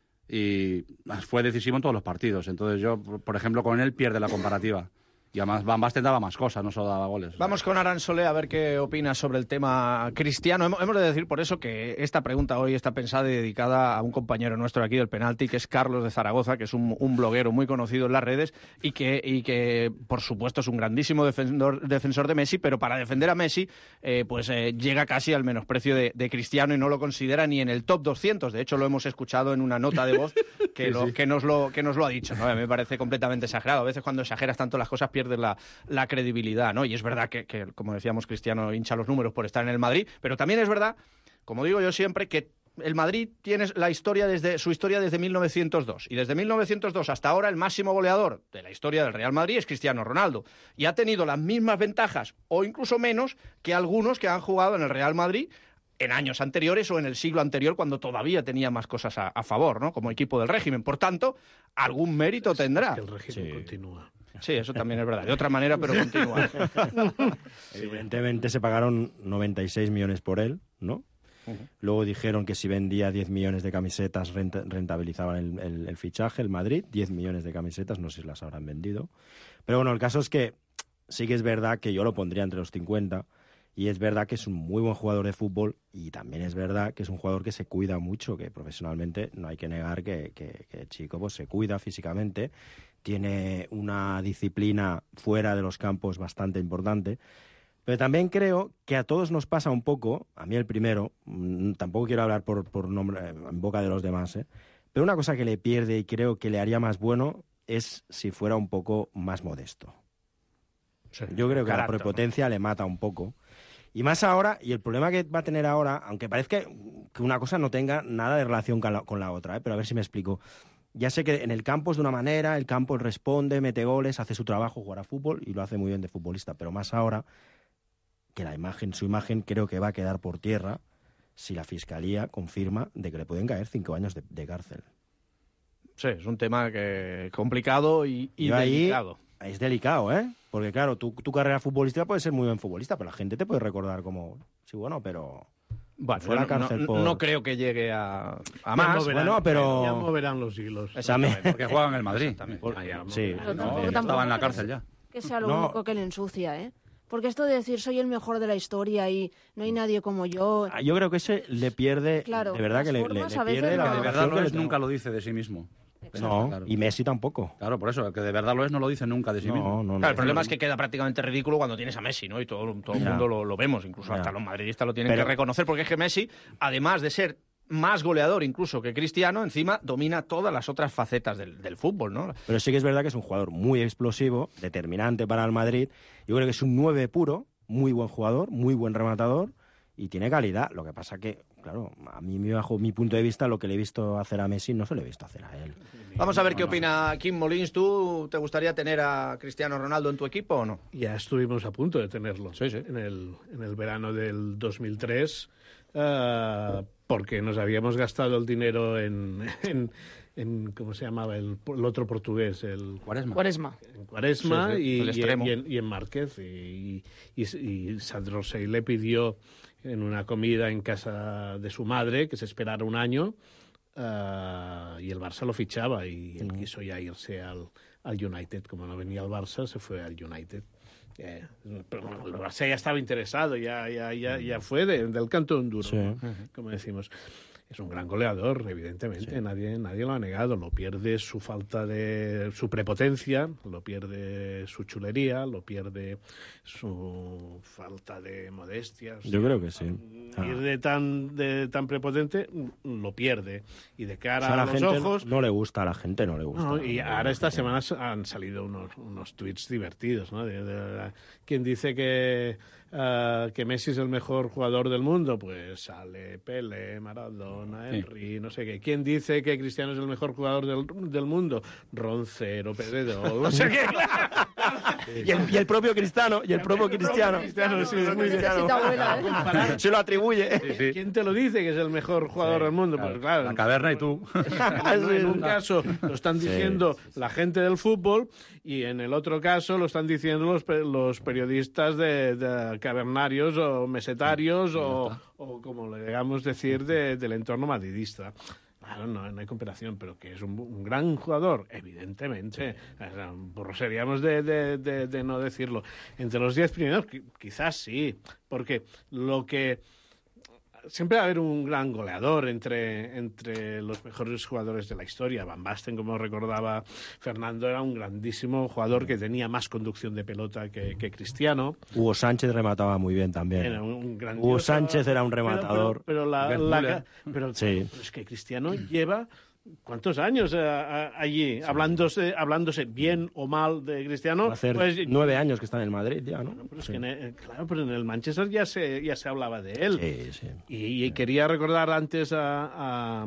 Speaker 13: y fue decisivo en todos los partidos. Entonces yo, por ejemplo, con él pierde la comparativa. Y además Van Basten daba más cosas, no solo daba goles.
Speaker 6: Vamos con Aran Solé a ver qué opina sobre el tema Cristiano. Hemos, hemos de decir por eso que esta pregunta hoy está pensada y dedicada a un compañero nuestro aquí del Penalti, que es Carlos de Zaragoza, que es un, un bloguero muy conocido en las redes y que, y que por supuesto, es un grandísimo defensor, defensor de Messi, pero para defender a Messi, eh, pues eh, llega casi al menosprecio de, de Cristiano y no lo considera ni en el top doscientos. De hecho, lo hemos escuchado en una nota de voz que, sí, lo, sí. que, nos, lo, que nos lo ha dicho, ¿no? Me parece completamente exagerado. A veces cuando exageras tanto las cosas pierdes la, la credibilidad, ¿no? Y es verdad que, que, como decíamos, Cristiano hincha los números por estar en el Madrid, pero también es verdad, como digo yo siempre, que el Madrid tiene la historia desde, su historia desde mil novecientos dos, y desde mil novecientos dos hasta ahora el máximo goleador de la historia del Real Madrid es Cristiano Ronaldo, y ha tenido las mismas ventajas, o incluso menos, que algunos que han jugado en el Real Madrid en años anteriores o en el siglo anterior, cuando todavía tenía más cosas a, a favor, ¿no? Como equipo del régimen. Por tanto, algún mérito tendrá.
Speaker 11: Es que el régimen sí. continúa.
Speaker 6: Sí, eso también es verdad. De otra manera, pero continúa.
Speaker 10: Evidentemente se pagaron noventa y seis millones por él, ¿no? Uh-huh. Luego dijeron que si vendía diez millones de camisetas renta, rentabilizaban el, el, el fichaje, el Madrid. diez millones de camisetas, no sé si las habrán vendido. Pero bueno, el caso es que sí que es verdad que yo lo pondría entre los cincuenta. Y es verdad que es un muy buen jugador de fútbol y también es verdad que es un jugador que se cuida mucho, que profesionalmente no hay que negar que, que, que el chico pues, se cuida físicamente, tiene una disciplina fuera de los campos bastante importante. Pero también creo que a todos nos pasa un poco, a mí el primero, mmm, tampoco quiero hablar por, por nombre, en boca de los demás, ¿eh? Pero una cosa que le pierde y creo que le haría más bueno es si fuera un poco más modesto. Sí, yo creo que carácter, la prepotencia, ¿no?, le mata un poco. Y más ahora, y el problema que va a tener ahora, aunque parezca que una cosa no tenga nada de relación con la, con la otra, ¿eh? Pero a ver si me explico. Ya sé que en el campo es de una manera, el campo responde, mete goles, hace su trabajo, juega a fútbol y lo hace muy bien de futbolista. Pero más ahora, que la imagen, su imagen creo que va a quedar por tierra si la Fiscalía confirma de que le pueden caer cinco años de, de cárcel.
Speaker 6: Sí, es un tema que complicado y, y delicado.
Speaker 10: Ahí es delicado, ¿eh? Porque claro, tu, tu carrera futbolística puede ser muy buen futbolista, pero la gente te puede recordar como... Sí, bueno, pero...
Speaker 6: Bueno, fue a la cárcel no, por... no creo que llegue a, a más.
Speaker 11: Moverán,
Speaker 10: bueno, pero...
Speaker 11: Ya moverán los hilos.
Speaker 13: Porque juegan en el Madrid.
Speaker 11: Por, ah, ya,
Speaker 10: sí,
Speaker 12: pero
Speaker 13: no,
Speaker 12: tampoco,
Speaker 13: estaba en la cárcel ya.
Speaker 12: Que sea lo
Speaker 10: no.
Speaker 12: único que le ensucia, ¿eh? Porque esto de decir soy el mejor de la historia y no hay nadie como yo...
Speaker 10: Yo creo que ese le pierde...
Speaker 12: Claro,
Speaker 10: de verdad que le, le, le pierde la...
Speaker 13: No. De verdad lo es, nunca lo dice de sí mismo.
Speaker 10: No, claro. Y Messi tampoco.
Speaker 13: Claro, por eso, el que de verdad lo es no lo dice nunca de sí
Speaker 10: no,
Speaker 13: mismo.
Speaker 10: No, no,
Speaker 6: claro, el problema es que queda prácticamente ridículo cuando tienes a Messi, ¿no? Y todo, todo el mundo lo, lo vemos, incluso ya. Hasta los madridistas lo tienen Pero... que reconocer, porque es que Messi, además de ser más goleador incluso que Cristiano, encima domina todas las otras facetas del, del fútbol, ¿no?
Speaker 10: Pero sí que es verdad que es un jugador muy explosivo, determinante para el Madrid. Yo creo que es un nueve puro, muy buen jugador, muy buen rematador y tiene calidad. Lo que pasa que, claro, a mí, bajo mi punto de vista, lo que le he visto hacer a Messi no se lo he visto hacer a él.
Speaker 6: Vamos a ver qué opina Kim Molins. ¿Tú te gustaría tener a Cristiano Ronaldo en tu equipo o no?
Speaker 11: Ya estuvimos a punto de tenerlo.
Speaker 6: Sí, sí.
Speaker 11: En el, en el verano del dos mil tres, uh, porque nos habíamos gastado el dinero en, en, en ¿cómo se llamaba? El, el otro portugués, el
Speaker 13: Cuaresma.
Speaker 4: Cuaresma.
Speaker 11: En Cuaresma
Speaker 6: Sí, sí,
Speaker 11: y,
Speaker 6: el
Speaker 11: y,
Speaker 6: extremo.
Speaker 11: y en, y en Márquez. Y, y, y Sandro Rosell le pidió en una comida en casa de su madre que se esperara un año uh, y el Barça lo fichaba y él quiso ya irse al, al United. Como no venía al Barça, se fue al United. Eh, pero bueno, el Barça ya estaba interesado, ya, ya, ya, ya fue de, del canto duro,
Speaker 10: Sí.
Speaker 11: ¿no? Como decimos. Es un gran goleador, evidentemente, sí. nadie, nadie lo ha negado. Lo pierde su falta de... su prepotencia, lo pierde su chulería, lo pierde su falta de modestia.
Speaker 10: Yo creo que sí.
Speaker 11: Ah. Ir de tan, de tan prepotente, lo pierde. Y de cara
Speaker 10: O sea, a la
Speaker 11: a los
Speaker 10: gente
Speaker 11: ojos...
Speaker 10: no le gusta, a la gente no le gusta.
Speaker 11: No, y
Speaker 10: no,
Speaker 11: ahora
Speaker 10: no,
Speaker 11: estas
Speaker 10: no.
Speaker 11: semanas han salido unos, unos tweets divertidos, ¿no? De, de, de, ¿quién dice que, uh, que Messi es el mejor jugador del mundo? Pues sale Pelé, Maradona, Henry, sí. no sé qué. ¿Quién dice que Cristiano es el mejor jugador del, del mundo? Roncero, Pedredol, no sé qué.
Speaker 10: y, el, y el propio Cristiano, y el propio
Speaker 11: el
Speaker 10: Cristiano.
Speaker 11: Cristiano, sí, es muy bien.
Speaker 10: ¿eh? Se lo atribuye.
Speaker 11: Sí, sí. ¿Quién te lo dice que es el mejor jugador sí, del mundo?
Speaker 13: Claro.
Speaker 11: Pues claro.
Speaker 13: La caverna y tú.
Speaker 11: en, en un caso lo están diciendo sí, la gente del fútbol y en el otro caso lo están diciendo los, los periodistas de, de cavernarios o mesetarios o, o como le digamos decir de, del entorno madridista. Claro, no, no hay comparación, pero que es un, un gran jugador, evidentemente. O sea, burro seríamos de, de, de, de no decirlo. Entre los diez primeros, quizás sí, porque lo que... Siempre va a haber un gran goleador entre, entre los mejores jugadores de la historia. Van Basten, como recordaba Fernando, era un grandísimo jugador que tenía más conducción de pelota que, que Cristiano.
Speaker 10: Hugo Sánchez remataba muy bien también.
Speaker 11: Era un grandioso,
Speaker 10: Hugo Sánchez era un rematador.
Speaker 11: Pero, pero, pero, la, la, pero,
Speaker 10: sí.
Speaker 11: pero es que Cristiano lleva... ¿Cuántos años eh, allí? Sí. Hablándose, hablándose bien o mal de Cristiano.
Speaker 10: Va a hacer
Speaker 11: pues,
Speaker 10: nueve años que está en el Madrid ya, ¿no?
Speaker 11: Bueno, pero
Speaker 10: sí.
Speaker 11: es que en el, claro, pero en el Manchester ya se, ya se hablaba de él.
Speaker 10: Sí, sí.
Speaker 11: Y, y quería recordar antes a... a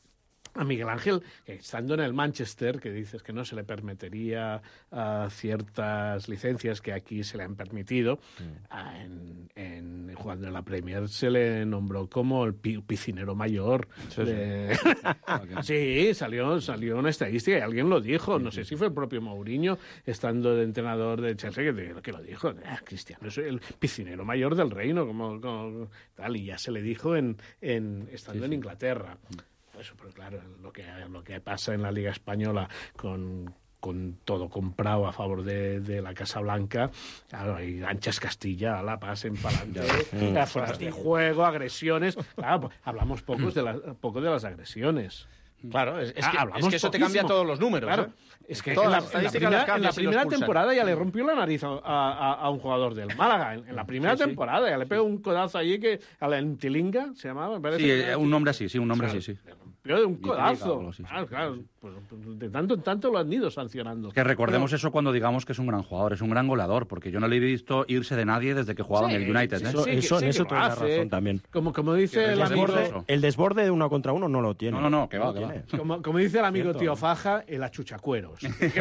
Speaker 11: a Miguel Ángel, que estando en el Manchester, que dices que no se le permitiría uh, ciertas licencias que aquí se le han permitido, mm. uh, en, en, jugando en la Premier se le nombró como el pi piscinero mayor. Sí, de... sí. sí, salió, salió una estadística y alguien lo dijo, no sé si fue el propio Mourinho, estando de entrenador de Chelsea, que, que lo dijo, ah, Cristiano es el piscinero mayor del reino, como, como tal, y ya se le dijo en, en estando sí, en Inglaterra. Sí. Eso, pero claro, lo que, lo que pasa en la Liga Española con, con todo comprado a favor de, de la Casa Blanca, claro, hay anchas Castilla, la pasen para adelante, fuerzas de juego, agresiones. Claro, pues, hablamos pocos de la, poco de las agresiones.
Speaker 6: Claro, es, es, que,
Speaker 11: ah,
Speaker 6: es que eso te cambia todos los números.
Speaker 11: Claro.
Speaker 6: ¿eh?
Speaker 11: Es que
Speaker 6: Todas
Speaker 11: en la,
Speaker 6: las
Speaker 11: en la primera, en la primera temporada ya le rompió la nariz a, a, a un jugador del Málaga. En, en la primera sí, sí. temporada ya le pegó un codazo allí que a la Entilinga se llamaba.
Speaker 13: Sí, que un nombre así, sí, un nombre
Speaker 11: claro,
Speaker 13: así, sí.
Speaker 11: Le rompió de un codazo.
Speaker 13: Algo, sí, sí,
Speaker 11: claro, claro.
Speaker 13: Sí, sí.
Speaker 11: Pues, de tanto en tanto lo han ido sancionando.
Speaker 13: Que recordemos
Speaker 11: Pero,
Speaker 13: eso cuando digamos que es un gran jugador, es un gran goleador, porque yo no le he visto irse de nadie desde que jugaba
Speaker 11: sí,
Speaker 13: en el United.
Speaker 11: Sí,
Speaker 13: ¿eh?
Speaker 10: Eso,
Speaker 11: sí,
Speaker 10: eso,
Speaker 11: sí,
Speaker 10: en eso
Speaker 11: que
Speaker 10: tienes
Speaker 11: hace.
Speaker 10: razón también.
Speaker 11: Como, como dice el,
Speaker 10: el,
Speaker 11: amigo,
Speaker 10: desborde, el desborde de uno contra uno no lo tiene.
Speaker 13: No, no, no, que va,
Speaker 10: no
Speaker 13: que va.
Speaker 11: Como, como dice el amigo Cierto. Tío Faja, el achuchacueros.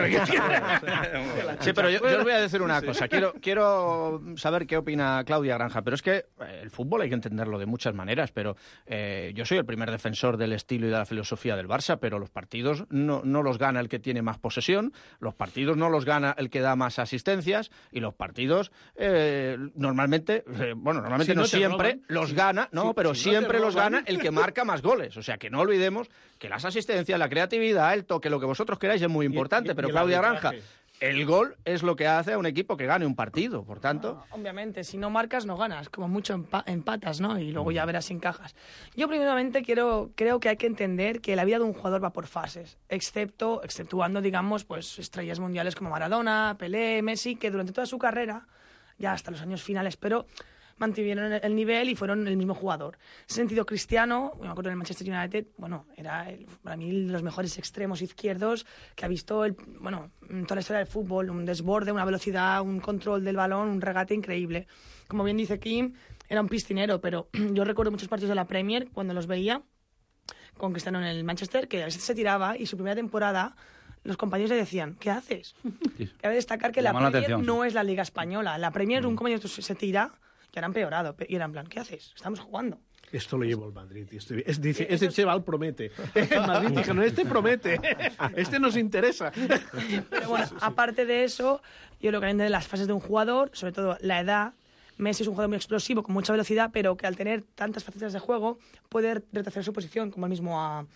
Speaker 6: Sí, pero yo, yo os voy a decir una cosa. Quiero, quiero saber qué opina Claudia Granja, pero es que el fútbol hay que entenderlo de muchas maneras, pero eh, yo soy el primer defensor del estilo y de la filosofía del Barça, pero los partidos no, no los gana el que tiene más posesión, los partidos no los gana el que da más asistencias y los partidos eh, normalmente, eh, bueno, normalmente
Speaker 11: si
Speaker 6: no,
Speaker 11: no
Speaker 6: siempre
Speaker 11: roban,
Speaker 6: los
Speaker 11: si,
Speaker 6: gana, no,
Speaker 11: si,
Speaker 6: pero
Speaker 11: si
Speaker 6: siempre
Speaker 11: no
Speaker 6: los
Speaker 11: roban.
Speaker 6: gana el que marca más goles. O sea, que no olvidemos que las asistencias, la creatividad, el toque, lo que vosotros queráis es muy importante,
Speaker 11: y, y,
Speaker 6: pero
Speaker 11: y
Speaker 6: Claudia Granja, el gol es lo que hace a un equipo que gane un partido, por tanto...
Speaker 4: No, obviamente, si no marcas no ganas, como mucho empa empatas, ¿no? Y luego ya verás si encajas. Yo primeramente quiero, creo que hay que entender que la vida de un jugador va por fases, excepto, exceptuando, digamos, pues estrellas mundiales como Maradona, Pelé, Messi, que durante toda su carrera, ya hasta los años finales, pero mantuvieron el nivel y fueron el mismo jugador. En ese sentido, Cristiano, me acuerdo en el Manchester United, bueno, era el, para mí de los mejores extremos izquierdos que ha visto, el, bueno, en toda la historia del fútbol, un desborde, una velocidad, un control del balón, un regate increíble. Como bien dice Kim, era un piscinero, pero yo recuerdo muchos partidos de la Premier cuando los veía con Cristiano en el Manchester, que a veces se tiraba y su primera temporada los compañeros le decían, ¿qué haces? Sí. Cabe destacar que la Premier la atención, no sí. es la Liga Española. La Premier, mm. un compañero se tira... que han empeorado, y era en plan, ¿qué haces? Estamos jugando.
Speaker 11: Esto lo llevo el Madrid. Y estoy- es, dice, este chaval promete. El Madrid dijo, no, este promete. Este nos interesa.
Speaker 4: Pero bueno, aparte de eso, yo lo que entiendo de las fases de un jugador, sobre todo la edad. Messi es un jugador muy explosivo, con mucha velocidad, pero que al tener tantas facetas de juego puede retroceder su posición, como el mismo a,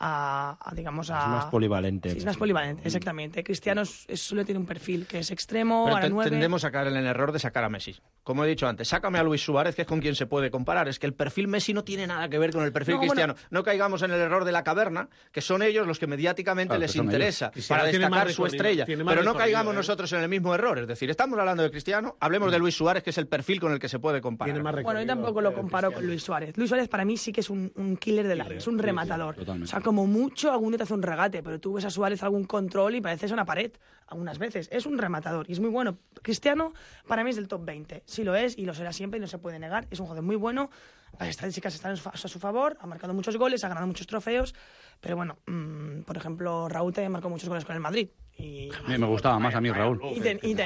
Speaker 4: a, a, digamos, a...
Speaker 10: Es más polivalente.
Speaker 4: Sí, es más polivalente, exactamente. Cristiano es, es- solo tiene un perfil que es extremo,
Speaker 6: Pero
Speaker 4: a la
Speaker 6: te-
Speaker 4: nueve...
Speaker 6: tendemos a caer en el error de sacar a Messi. Como he dicho antes, sácame a Luis Suárez, que es con quien se puede comparar. Es que el perfil Messi no tiene nada que ver con el perfil
Speaker 4: No,
Speaker 6: Cristiano.
Speaker 4: bueno.
Speaker 6: No caigamos en el error de la caverna, que son ellos los que mediáticamente
Speaker 13: Claro,
Speaker 6: les
Speaker 13: que son
Speaker 6: interesa
Speaker 11: ellos. Y
Speaker 6: para
Speaker 11: si ahora tiene más
Speaker 6: destacar su
Speaker 11: recorrido,
Speaker 6: estrella.
Speaker 11: tiene más
Speaker 6: Pero no
Speaker 11: recorrido,
Speaker 6: caigamos
Speaker 11: ¿eh?
Speaker 6: nosotros en el mismo error. Es decir, estamos hablando de Cristiano, hablemos de Luis Suárez, que es el perfil con el que se puede comparar.
Speaker 11: Tiene más
Speaker 4: Bueno, yo
Speaker 11: recorrido,
Speaker 4: tampoco lo
Speaker 11: eh,
Speaker 4: comparo con
Speaker 11: Cristiano.
Speaker 4: Luis Suárez. Luis Suárez para mí sí que es un, un killer del área, es un rematador.
Speaker 13: totalmente.
Speaker 4: O sea, como mucho algún día te hace un regate, pero tú ves a Suárez algún control y pareces una pared algunas veces. Es un rematador y es muy bueno. Cristiano para mí es del top veinte. Sí lo es y lo será siempre y no se puede negar. Es un jugador muy bueno. Las estadísticas están a su- a su favor. Ha marcado muchos goles, ha ganado muchos trofeos. Pero bueno, mmm, por ejemplo, Raúl también marcó muchos goles con el Madrid. Y,
Speaker 13: Me, me gustaba más a mí Raúl.
Speaker 4: y te- y te-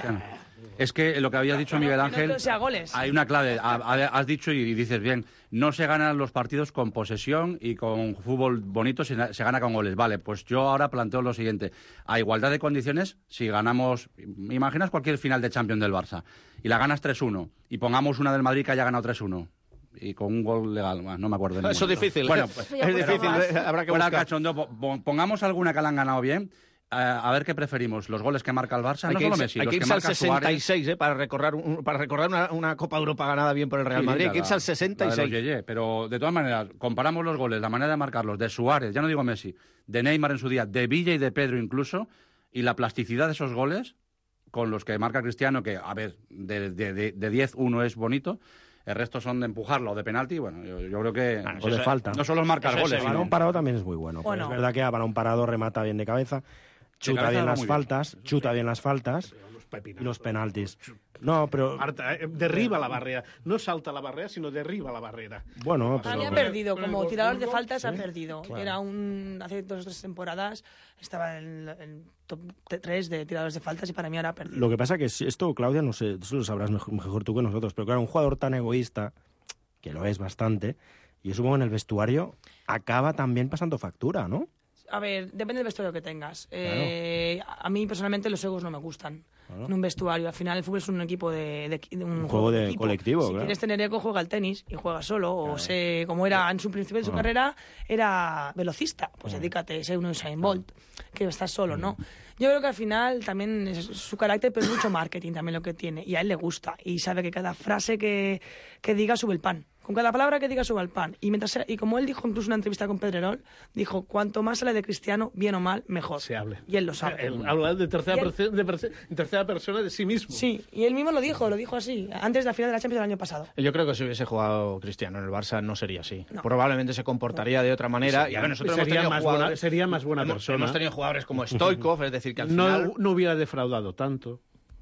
Speaker 13: Es que lo que había dicho Miguel
Speaker 4: no
Speaker 13: Ángel,
Speaker 4: todo sea goles.
Speaker 13: hay una clave. Ha- ha- Has dicho y dices bien, no se ganan los partidos con posesión y con fútbol bonito, se se gana con goles. Vale, pues yo ahora planteo lo siguiente. A igualdad de condiciones, si ganamos, imaginas cualquier final de Champions del Barça y la ganas tres uno y pongamos una del Madrid que haya ganado tres uno. Y con un gol legal, bueno, no me acuerdo. de
Speaker 6: Eso es
Speaker 13: ninguno.
Speaker 6: difícil.
Speaker 13: Bueno,
Speaker 6: ¿eh?
Speaker 13: pues,
Speaker 6: es difícil, ¿eh? Habrá que
Speaker 13: fuera
Speaker 6: buscar.
Speaker 13: cachondeo, po- po- pongamos alguna que la han ganado bien. eh, a ver qué preferimos, los goles que marca el Barça,
Speaker 6: Hay
Speaker 13: no
Speaker 6: que
Speaker 13: solo
Speaker 6: irse,
Speaker 13: Messi,
Speaker 6: hay
Speaker 13: los
Speaker 6: que
Speaker 13: que
Speaker 6: irse al
Speaker 13: marca
Speaker 6: sesenta y
Speaker 13: Suárez.
Speaker 6: seis ¿eh? para recordar, un- para recordar una, una Copa Europa ganada bien por el Real
Speaker 13: Sí,
Speaker 6: Madrid.
Speaker 13: la-
Speaker 6: Hay que irse al sesenta y
Speaker 13: la de los
Speaker 6: seis.
Speaker 13: Yeye, pero de todas maneras, comparamos los goles, la manera de marcarlos, de Suárez, ya no digo Messi, de Neymar en su día, de Villa y de Pedro incluso, y la plasticidad de esos goles con los que marca Cristiano, que, a ver, de, de, de, de diez, uno es bonito, el resto son de empujarla o de penalti, bueno, yo, yo creo que...
Speaker 10: O de falta.
Speaker 13: No solo es marcar
Speaker 10: Eso es,
Speaker 13: goles,
Speaker 10: el
Speaker 13: sino-
Speaker 10: balón parado también es muy bueno.
Speaker 4: Bueno.
Speaker 10: Es verdad que a balón parado remata bien de cabeza, chuta
Speaker 13: cabeza
Speaker 10: bien
Speaker 13: va
Speaker 10: las
Speaker 13: muy bien.
Speaker 10: faltas, chuta bien las faltas y los penaltis. No, pero
Speaker 11: Marta, eh, derriba la barrera. No salta la barrera, sino derriba la barrera.
Speaker 10: bueno,
Speaker 4: Para mí
Speaker 10: pero-
Speaker 4: ha perdido,
Speaker 11: Con el
Speaker 4: como
Speaker 11: gol
Speaker 4: tirador de
Speaker 11: uno,
Speaker 4: faltas ha
Speaker 10: sí,
Speaker 4: perdido.
Speaker 10: claro.
Speaker 4: Era un hace dos o tres temporadas estaba en el top tres de tiradores de faltas y para mí ahora ha perdido.
Speaker 10: Lo que pasa que si- esto, Claudia, no sé, eso lo sabrás mejor, mejor tú que nosotros, pero claro, un jugador tan egoísta, que lo es bastante, y yo supongo en el vestuario acaba también pasando factura, ¿no?
Speaker 4: A ver, depende del vestuario que tengas. Eh, a mí personalmente los egos no me gustan.
Speaker 10: Claro.
Speaker 4: En un vestuario, al final el fútbol es un equipo de, de- de un,
Speaker 10: Un juego de
Speaker 4: equipo.
Speaker 10: colectivo,
Speaker 4: Si
Speaker 10: claro.
Speaker 4: quieres tener ego, juega al tenis y juega solo. O sé, como era en su principio de su
Speaker 10: Ah.
Speaker 4: carrera, era velocista. Pues dedícate, sé un Usain Bolt, que estás solo, ¿no? Yo creo que al final también es su carácter, pero es mucho marketing también lo que tiene. Y a él le gusta. Y sabe que cada frase que, que diga sube el pan. Con cada palabra que diga sube el pan. Y, mientras sea- y como él dijo incluso en una entrevista con Pedrerol, dijo, cuanto más sale de Cristiano, bien o mal, mejor.
Speaker 11: Se hable.
Speaker 4: Y él lo sabe.
Speaker 11: Él habla de tercera,
Speaker 4: Y él-
Speaker 11: perce- de perce- en tercera persona de sí mismo.
Speaker 4: Sí, y él mismo lo dijo, lo dijo así, antes de la final de la Champions del año pasado.
Speaker 6: Yo creo que si hubiese jugado Cristiano en el Barça no sería así. Probablemente se comportaría de otra manera. Y a ver, nosotros hemos
Speaker 11: sería,
Speaker 6: tenido
Speaker 11: más
Speaker 6: jugadores,
Speaker 11: buena, sería más buena
Speaker 6: hemos,
Speaker 11: persona.
Speaker 6: hemos tenido jugadores como Stoikov, es decir, que al final...
Speaker 11: no, no hubiera defraudado tanto.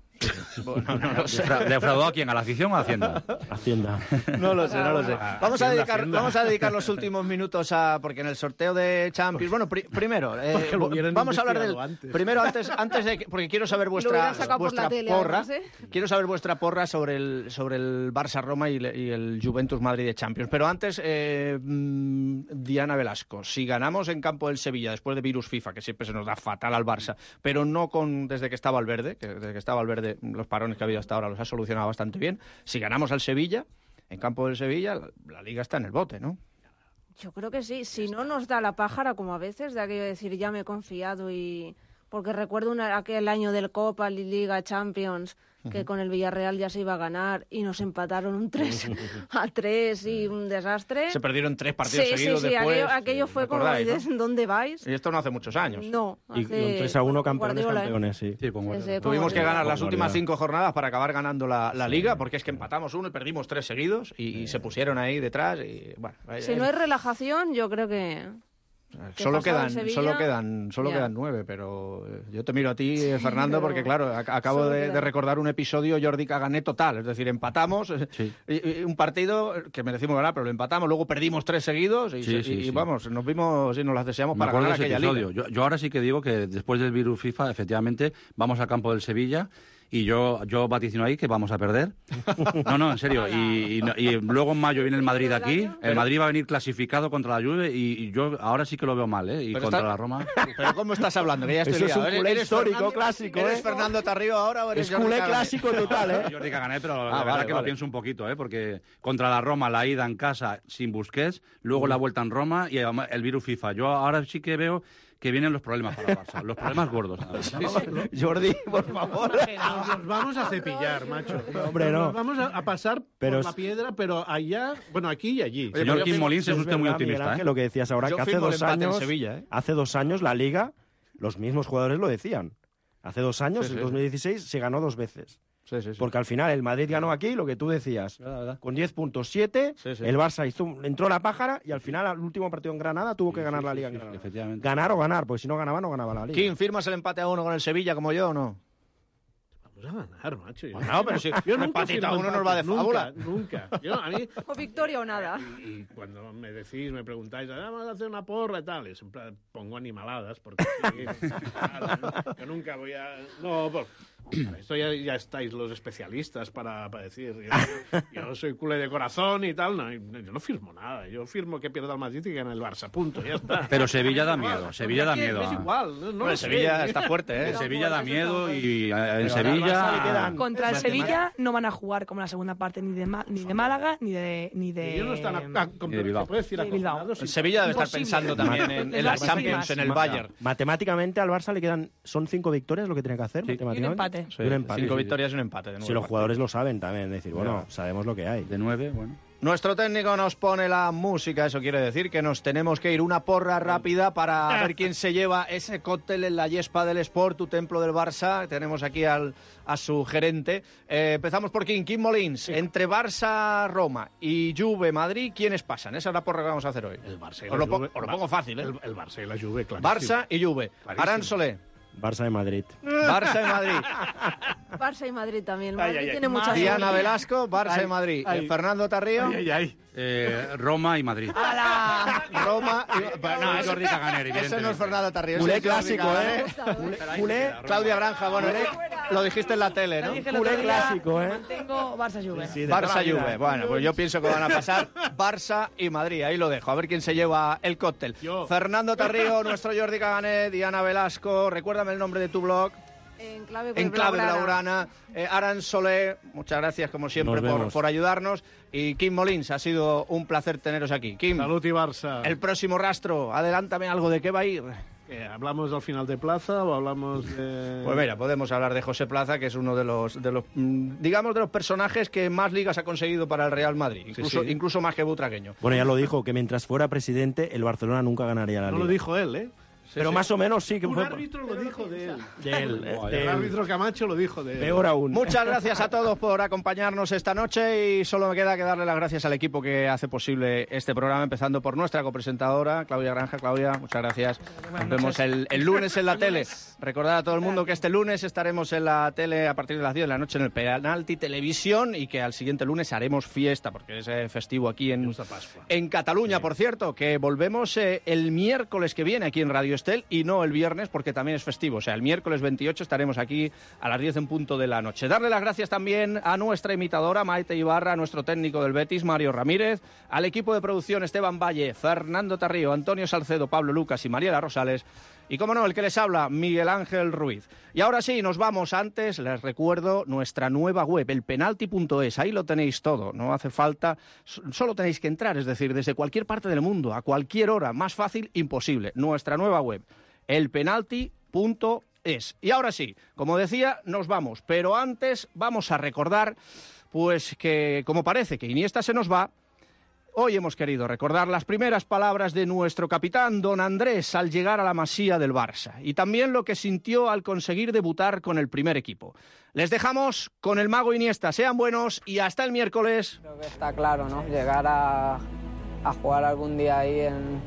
Speaker 6: Bueno, no lo sé.
Speaker 13: Defra- ¿Defraudó a quién? ¿A la afición o a Hacienda?
Speaker 10: Hacienda.
Speaker 6: No lo sé, no lo sé. Vamos a,
Speaker 11: Hacienda,
Speaker 6: dedicar,
Speaker 11: Hacienda.
Speaker 6: vamos a dedicar los últimos minutos a... Porque en el sorteo de Champions... Bueno, pri- primero, eh,
Speaker 11: Porque lo hubieran
Speaker 6: vamos a hablar del...
Speaker 11: investigado antes.
Speaker 6: Primero, antes, antes de... que- Porque quiero saber vuestra,
Speaker 12: hubieran sacado por
Speaker 6: vuestra
Speaker 12: la tele,
Speaker 6: porra.
Speaker 12: además, ¿eh?
Speaker 6: Quiero saber vuestra porra sobre el, sobre el Barça-Roma y, le- y el Juventus-Madrid de Champions. Pero antes, eh, mm, Diana Velasco, si ganamos en campo del Sevilla, después de virus FIFA, que siempre se nos da fatal al Barça, pero no con desde que estaba Valverde, que desde que estaba Valverde los parones que ha habido hasta ahora los ha solucionado bastante bien. Si ganamos al Sevilla, en campo del Sevilla, la, la liga está en el bote, ¿no?
Speaker 12: Yo creo que sí. Si no nos da la pájara, como a veces, de aquello de decir ya me he confiado y... Porque recuerdo una, aquel año del Copa, Liga, Champions, que con el Villarreal ya se iba a ganar y nos empataron un tres a tres y un desastre.
Speaker 6: Se perdieron tres partidos
Speaker 12: sí,
Speaker 6: seguidos
Speaker 12: sí, sí,
Speaker 6: después.
Speaker 12: aquello, aquello fue como,
Speaker 6: ¿recordáis, no?
Speaker 12: ¿de ¿dónde vais?
Speaker 6: Y esto no hace muchos años.
Speaker 12: No,
Speaker 10: Y
Speaker 12: hace-
Speaker 10: con tres a uno
Speaker 12: con
Speaker 10: campeones,
Speaker 12: Guardiola, ¿eh?
Speaker 10: campeones, sí.
Speaker 13: Sí, con Guardiola.
Speaker 12: Ese, con
Speaker 6: Tuvimos que
Speaker 12: Guardiola.
Speaker 6: ganar las
Speaker 10: Con
Speaker 6: últimas
Speaker 10: Guardiola.
Speaker 6: cinco jornadas para acabar ganando la, la liga, porque es que empatamos uno y perdimos tres seguidos y, y se pusieron ahí detrás. Y, bueno,
Speaker 12: Si
Speaker 6: eh,
Speaker 12: no hay relajación, yo creo que... que
Speaker 6: solo
Speaker 12: pasado
Speaker 6: quedan,
Speaker 12: el Sevilla,
Speaker 6: solo quedan, solo
Speaker 12: ya.
Speaker 6: quedan nueve, pero eh, yo te miro a ti, eh, Fernando,
Speaker 12: pero
Speaker 6: porque claro, ac- acabo
Speaker 12: solo
Speaker 6: de,
Speaker 12: quedan.
Speaker 6: de recordar un episodio Jordi Cagané total, es decir, empatamos eh,
Speaker 13: Sí.
Speaker 6: y- y un partido que merecimos ganar, pero lo empatamos, luego perdimos tres seguidos y,
Speaker 13: Sí,
Speaker 6: se-
Speaker 13: sí,
Speaker 6: y
Speaker 13: sí.
Speaker 6: vamos, nos vimos y nos las deseamos
Speaker 13: Me
Speaker 6: para
Speaker 13: acuerdo de
Speaker 6: ganar
Speaker 13: ese
Speaker 6: aquella
Speaker 13: episodio.
Speaker 6: liga.
Speaker 13: Yo, yo ahora sí que digo que después del virus FIFA, efectivamente, vamos al campo del Sevilla y yo, yo vaticino ahí que vamos a perder. No, no, en serio. Y, y, y luego en mayo viene el Madrid aquí. El Madrid va a venir clasificado contra la Juve y, y yo ahora sí que lo veo mal, ¿eh? Y
Speaker 6: pero
Speaker 13: contra
Speaker 6: está...
Speaker 13: la Roma.
Speaker 6: Pero ¿cómo estás hablando? Que ya estoy
Speaker 10: Eso
Speaker 6: liado.
Speaker 10: es un culé
Speaker 6: ¿Eres
Speaker 10: histórico,
Speaker 6: Fernando,
Speaker 10: clásico,
Speaker 6: ¿Eres
Speaker 10: ¿eh?
Speaker 6: Fernando Tarrío ahora o eres
Speaker 10: Es culé
Speaker 6: Jordi Caganer?
Speaker 10: clásico total, ¿eh?
Speaker 13: Jordi Caganer, pero
Speaker 6: Ah,
Speaker 13: la
Speaker 6: vale,
Speaker 13: verdad que
Speaker 6: vale.
Speaker 13: lo pienso un poquito, ¿eh? Porque contra la Roma, la ida en casa sin Busquets, luego la vuelta en Roma y el virus FIFA. Yo ahora sí que veo que vienen los problemas para el Barça, los problemas gordos.
Speaker 6: Sí, sí. Jordi, por favor.
Speaker 11: Nos los vamos a cepillar, macho.
Speaker 10: No, hombre, no.
Speaker 11: Nos vamos a, a pasar
Speaker 10: Pero
Speaker 11: por
Speaker 10: es-
Speaker 11: la piedra, pero allá, bueno, aquí y allí.
Speaker 13: Señor
Speaker 10: Yo
Speaker 13: Kim
Speaker 10: firmo-
Speaker 13: Molins es
Speaker 10: es
Speaker 13: usted muy
Speaker 10: verdad,
Speaker 13: optimista,
Speaker 10: Miguel Ángel,
Speaker 13: ¿eh?
Speaker 10: lo que decías ahora,
Speaker 6: Yo
Speaker 10: que hace
Speaker 6: firmo el
Speaker 10: dos
Speaker 6: empate en
Speaker 10: años,
Speaker 6: Sevilla, ¿eh?
Speaker 10: hace dos años la Liga, los mismos jugadores lo decían. Hace dos años,
Speaker 6: Sí,
Speaker 10: en
Speaker 6: sí,
Speaker 10: dos mil dieciséis, se ganó dos veces.
Speaker 6: Sí, sí, sí.
Speaker 10: Porque al final el Madrid ganó aquí, lo que tú decías, con diez puntos siete,
Speaker 6: Sí, sí.
Speaker 10: el Barça hizo, un- entró la pájara y al final, al último partido en Granada, tuvo que ganar la Liga en Granada.
Speaker 13: Efectivamente.
Speaker 10: Ganar o ganar, porque si no ganaba, no ganaba la Liga.
Speaker 6: Kim, ¿firmas el empate a uno con el Sevilla como yo o no?
Speaker 11: Vamos a ganar, macho. Yo,
Speaker 6: No, pero si
Speaker 11: yo
Speaker 6: un
Speaker 11: nunca
Speaker 6: empatito a
Speaker 11: firmo
Speaker 6: uno nos va de
Speaker 11: empates,
Speaker 6: fábula.
Speaker 11: Nunca, nunca. Yo, a mí,
Speaker 1: O victoria o nada.
Speaker 11: y cuando me decís, me preguntáis, "Ah, vamos a hacer una porra y tal, y siempre pongo animaladas, porque sí, claro, yo nunca voy a... No, por... para esto ya, ya estáis los especialistas para, para decir, yo, yo soy culé de corazón y tal, no, yo no firmo nada, yo firmo que pierda el Madrid y gana el Barça, punto, ya está.
Speaker 13: Pero Sevilla da
Speaker 11: Es igual,
Speaker 13: miedo, Sevilla da
Speaker 11: ¿a quién?
Speaker 13: miedo.
Speaker 11: Es igual, no, no
Speaker 6: Bueno,
Speaker 11: lo
Speaker 6: el
Speaker 11: sé.
Speaker 6: Sevilla está fuerte, ¿eh?
Speaker 13: El Sevilla da miedo y eh, en
Speaker 10: Pero al Barça le
Speaker 13: Sevilla...
Speaker 10: quedan-
Speaker 4: Contra el
Speaker 10: Matemáticas.
Speaker 4: Sevilla no van a jugar como la segunda parte ni de, Ma- ni de Málaga ni de ni de
Speaker 11: Ellos no están, a, a-
Speaker 13: Y de Bilbao.
Speaker 11: se puede decir,
Speaker 4: de Bilbao.
Speaker 11: acojonados
Speaker 6: El
Speaker 11: y-
Speaker 6: Sevilla debe estar
Speaker 4: Imposible.
Speaker 6: pensando también en, en la
Speaker 4: Sí,
Speaker 6: Champions,
Speaker 4: sí,
Speaker 6: en el
Speaker 10: Ma-
Speaker 6: Bayern.
Speaker 10: Matemáticamente al Barça le quedan, son cinco victorias lo que tiene que hacer.
Speaker 13: Sí.
Speaker 4: y un
Speaker 10: matemáticamente.
Speaker 4: empate.
Speaker 6: Sí,
Speaker 10: Y un empate,
Speaker 6: cinco
Speaker 10: sí, sí.
Speaker 6: victorias y un empate. De nuevo.
Speaker 10: Si los jugadores lo saben también, es decir, bueno, sabemos lo que hay.
Speaker 13: De nueve, bueno.
Speaker 6: Nuestro técnico nos pone la música, eso quiere decir que nos tenemos que ir una porra rápida para ver quién se lleva ese cóctel en la Yespa del Sport, tu templo del Barça. Tenemos aquí al, a su gerente. Eh, empezamos por Kim, Kim Molins. Entre Barça, Roma y Juve, Madrid, ¿quiénes pasan? Esa es la porra que vamos a hacer hoy.
Speaker 11: El Barça y
Speaker 6: Os
Speaker 11: la
Speaker 6: lo, po-
Speaker 11: Juve.
Speaker 6: os lo pongo fácil, ¿eh?
Speaker 11: El, el Barça y la Juve, clarísimo.
Speaker 6: Barça y Juve.
Speaker 11: Clarísimo.
Speaker 6: Arán Solé.
Speaker 10: Barça de Madrid.
Speaker 6: Barça y Madrid.
Speaker 12: Barça y Madrid también.
Speaker 11: Ay,
Speaker 12: Madrid
Speaker 11: ay, ay.
Speaker 12: tiene mucha
Speaker 6: Diana
Speaker 12: suerte.
Speaker 6: Velasco, Barça
Speaker 11: Ay,
Speaker 6: y Madrid.
Speaker 11: ay.
Speaker 6: Eh, Fernando Tarrío.
Speaker 11: Ay, ay, ay.
Speaker 13: Eh, Roma y Madrid.
Speaker 6: Roma y... Bueno,
Speaker 13: No, es
Speaker 6: eso-
Speaker 13: Jordi Caganer,
Speaker 6: Ese no
Speaker 13: evidentemente.
Speaker 6: es Fernando Tarrío. ese
Speaker 10: Culé
Speaker 6: es Jordi
Speaker 10: clásico,
Speaker 6: Caganer.
Speaker 10: ¿eh? Culé,
Speaker 6: Claudia Granja, bueno, lo dijiste en la tele, ¿no?
Speaker 4: Dije el
Speaker 10: Culé
Speaker 4: otro día,
Speaker 10: clásico, ¿eh?
Speaker 4: Mantengo Barça Juve.
Speaker 10: Sí, de toda la
Speaker 6: Barça
Speaker 10: vida.
Speaker 6: Juve. Bueno, pues yo pienso que van a pasar Barça y Madrid. Ahí lo dejo. A ver quién se lleva el cóctel.
Speaker 11: Yo.
Speaker 6: Fernando Tarrío, nuestro Jordi Caganet, Diana Velasco. Recuérdame el nombre de tu blog.
Speaker 12: En clave,
Speaker 6: En clave blaugrana. Eh, Aran Solé, muchas gracias como siempre
Speaker 10: Nos
Speaker 6: por,
Speaker 10: vemos.
Speaker 6: por ayudarnos. Y Kim Molins, ha sido un placer teneros aquí. Kim,
Speaker 11: Salud y Barça.
Speaker 6: el próximo rastro, adelántame algo de qué va a ir.
Speaker 11: ¿Qué, ¿Hablamos al final de Plaza o hablamos de...?
Speaker 6: Pues mira, podemos hablar de José Plaza, que es uno de los, de los mm, digamos, de los personajes que más ligas ha conseguido para el Real Madrid, incluso,
Speaker 11: sí.
Speaker 6: incluso más que Butragueño.
Speaker 10: Bueno, ya lo dijo, que mientras fuera presidente, el Barcelona nunca ganaría la
Speaker 11: No
Speaker 10: Liga.
Speaker 11: lo dijo él, ¿eh?
Speaker 10: Pero
Speaker 6: sí.
Speaker 10: más o menos sí que
Speaker 11: Un
Speaker 10: fue
Speaker 11: árbitro lo dijo de él.
Speaker 10: de él. eh,
Speaker 11: El
Speaker 10: de él.
Speaker 11: árbitro Camacho lo dijo de él.
Speaker 10: Peor aún.
Speaker 6: Muchas gracias a todos por acompañarnos esta noche y solo me queda que darle las gracias al equipo que hace posible este programa, empezando por nuestra copresentadora, Claudia Granja. Claudia, muchas gracias. Nos vemos el, el lunes en la tele. Recordar a todo el mundo que este lunes estaremos en la tele a partir de las diez de la noche en el Penalti Televisión y que al siguiente lunes haremos fiesta, porque es eh, festivo aquí en, en Cataluña, por cierto, que volvemos eh, el miércoles que viene aquí en Radio Estel y no el viernes porque también es festivo. O sea, el miércoles veintiocho estaremos aquí a las diez en punto de la noche. Darle las gracias también a nuestra imitadora Maite Ibarra, a nuestro técnico del Betis, Mario Ramírez, al equipo de producción Esteban Valle, Fernando Tarrío, Antonio Salcedo, Pablo Lucas y Mariela Rosales. Y como no, el que les habla, Miguel Ángel Ruiz. Y ahora sí, nos vamos. Antes les recuerdo nuestra nueva web, el penalti punto es. Ahí lo tenéis todo, no hace falta, solo tenéis que entrar, es decir, desde cualquier parte del mundo, a cualquier hora, más fácil, imposible. Nuestra nueva web, el penalti punto es. Y ahora sí, como decía, nos vamos. Pero antes vamos a recordar, pues que como parece que Iniesta se nos va, hoy hemos querido recordar las primeras palabras de nuestro capitán, don Andrés, al llegar a la masía del Barça, y también lo que sintió al conseguir debutar con el primer equipo. Les dejamos con el mago Iniesta. Sean buenos y hasta el miércoles.
Speaker 2: Creo que está claro, ¿no? Llegar a, a jugar algún día ahí en,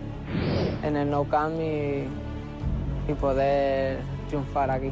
Speaker 2: en el Nou Camp y, y poder triunfar aquí.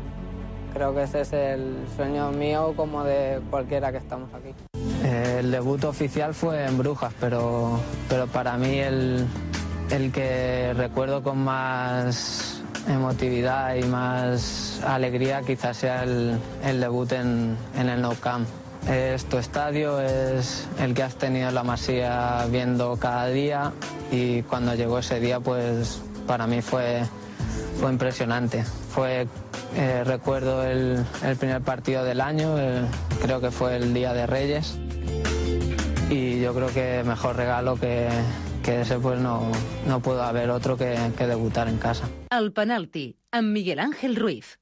Speaker 2: Creo que ese es el sueño mío como de cualquiera que estamos aquí. El debut oficial fue en Brujas, pero, pero para mí el, el que recuerdo con más, emotividad y más alegría quizás sea el, el debut en, en el Nou Camp. Es tu estadio, es el que has tenido en la Masía viendo cada día, y cuando llegó ese día pues para mí fue, fue impresionante. Fue, eh, recuerdo el, el primer partido del año, el, creo que fue el Día de Reyes, y yo creo que mejor regalo que, que ese pues no, no pudo haber otro que, que debutar en casa.
Speaker 3: El penalti, amb Miguel Ángel Ruiz.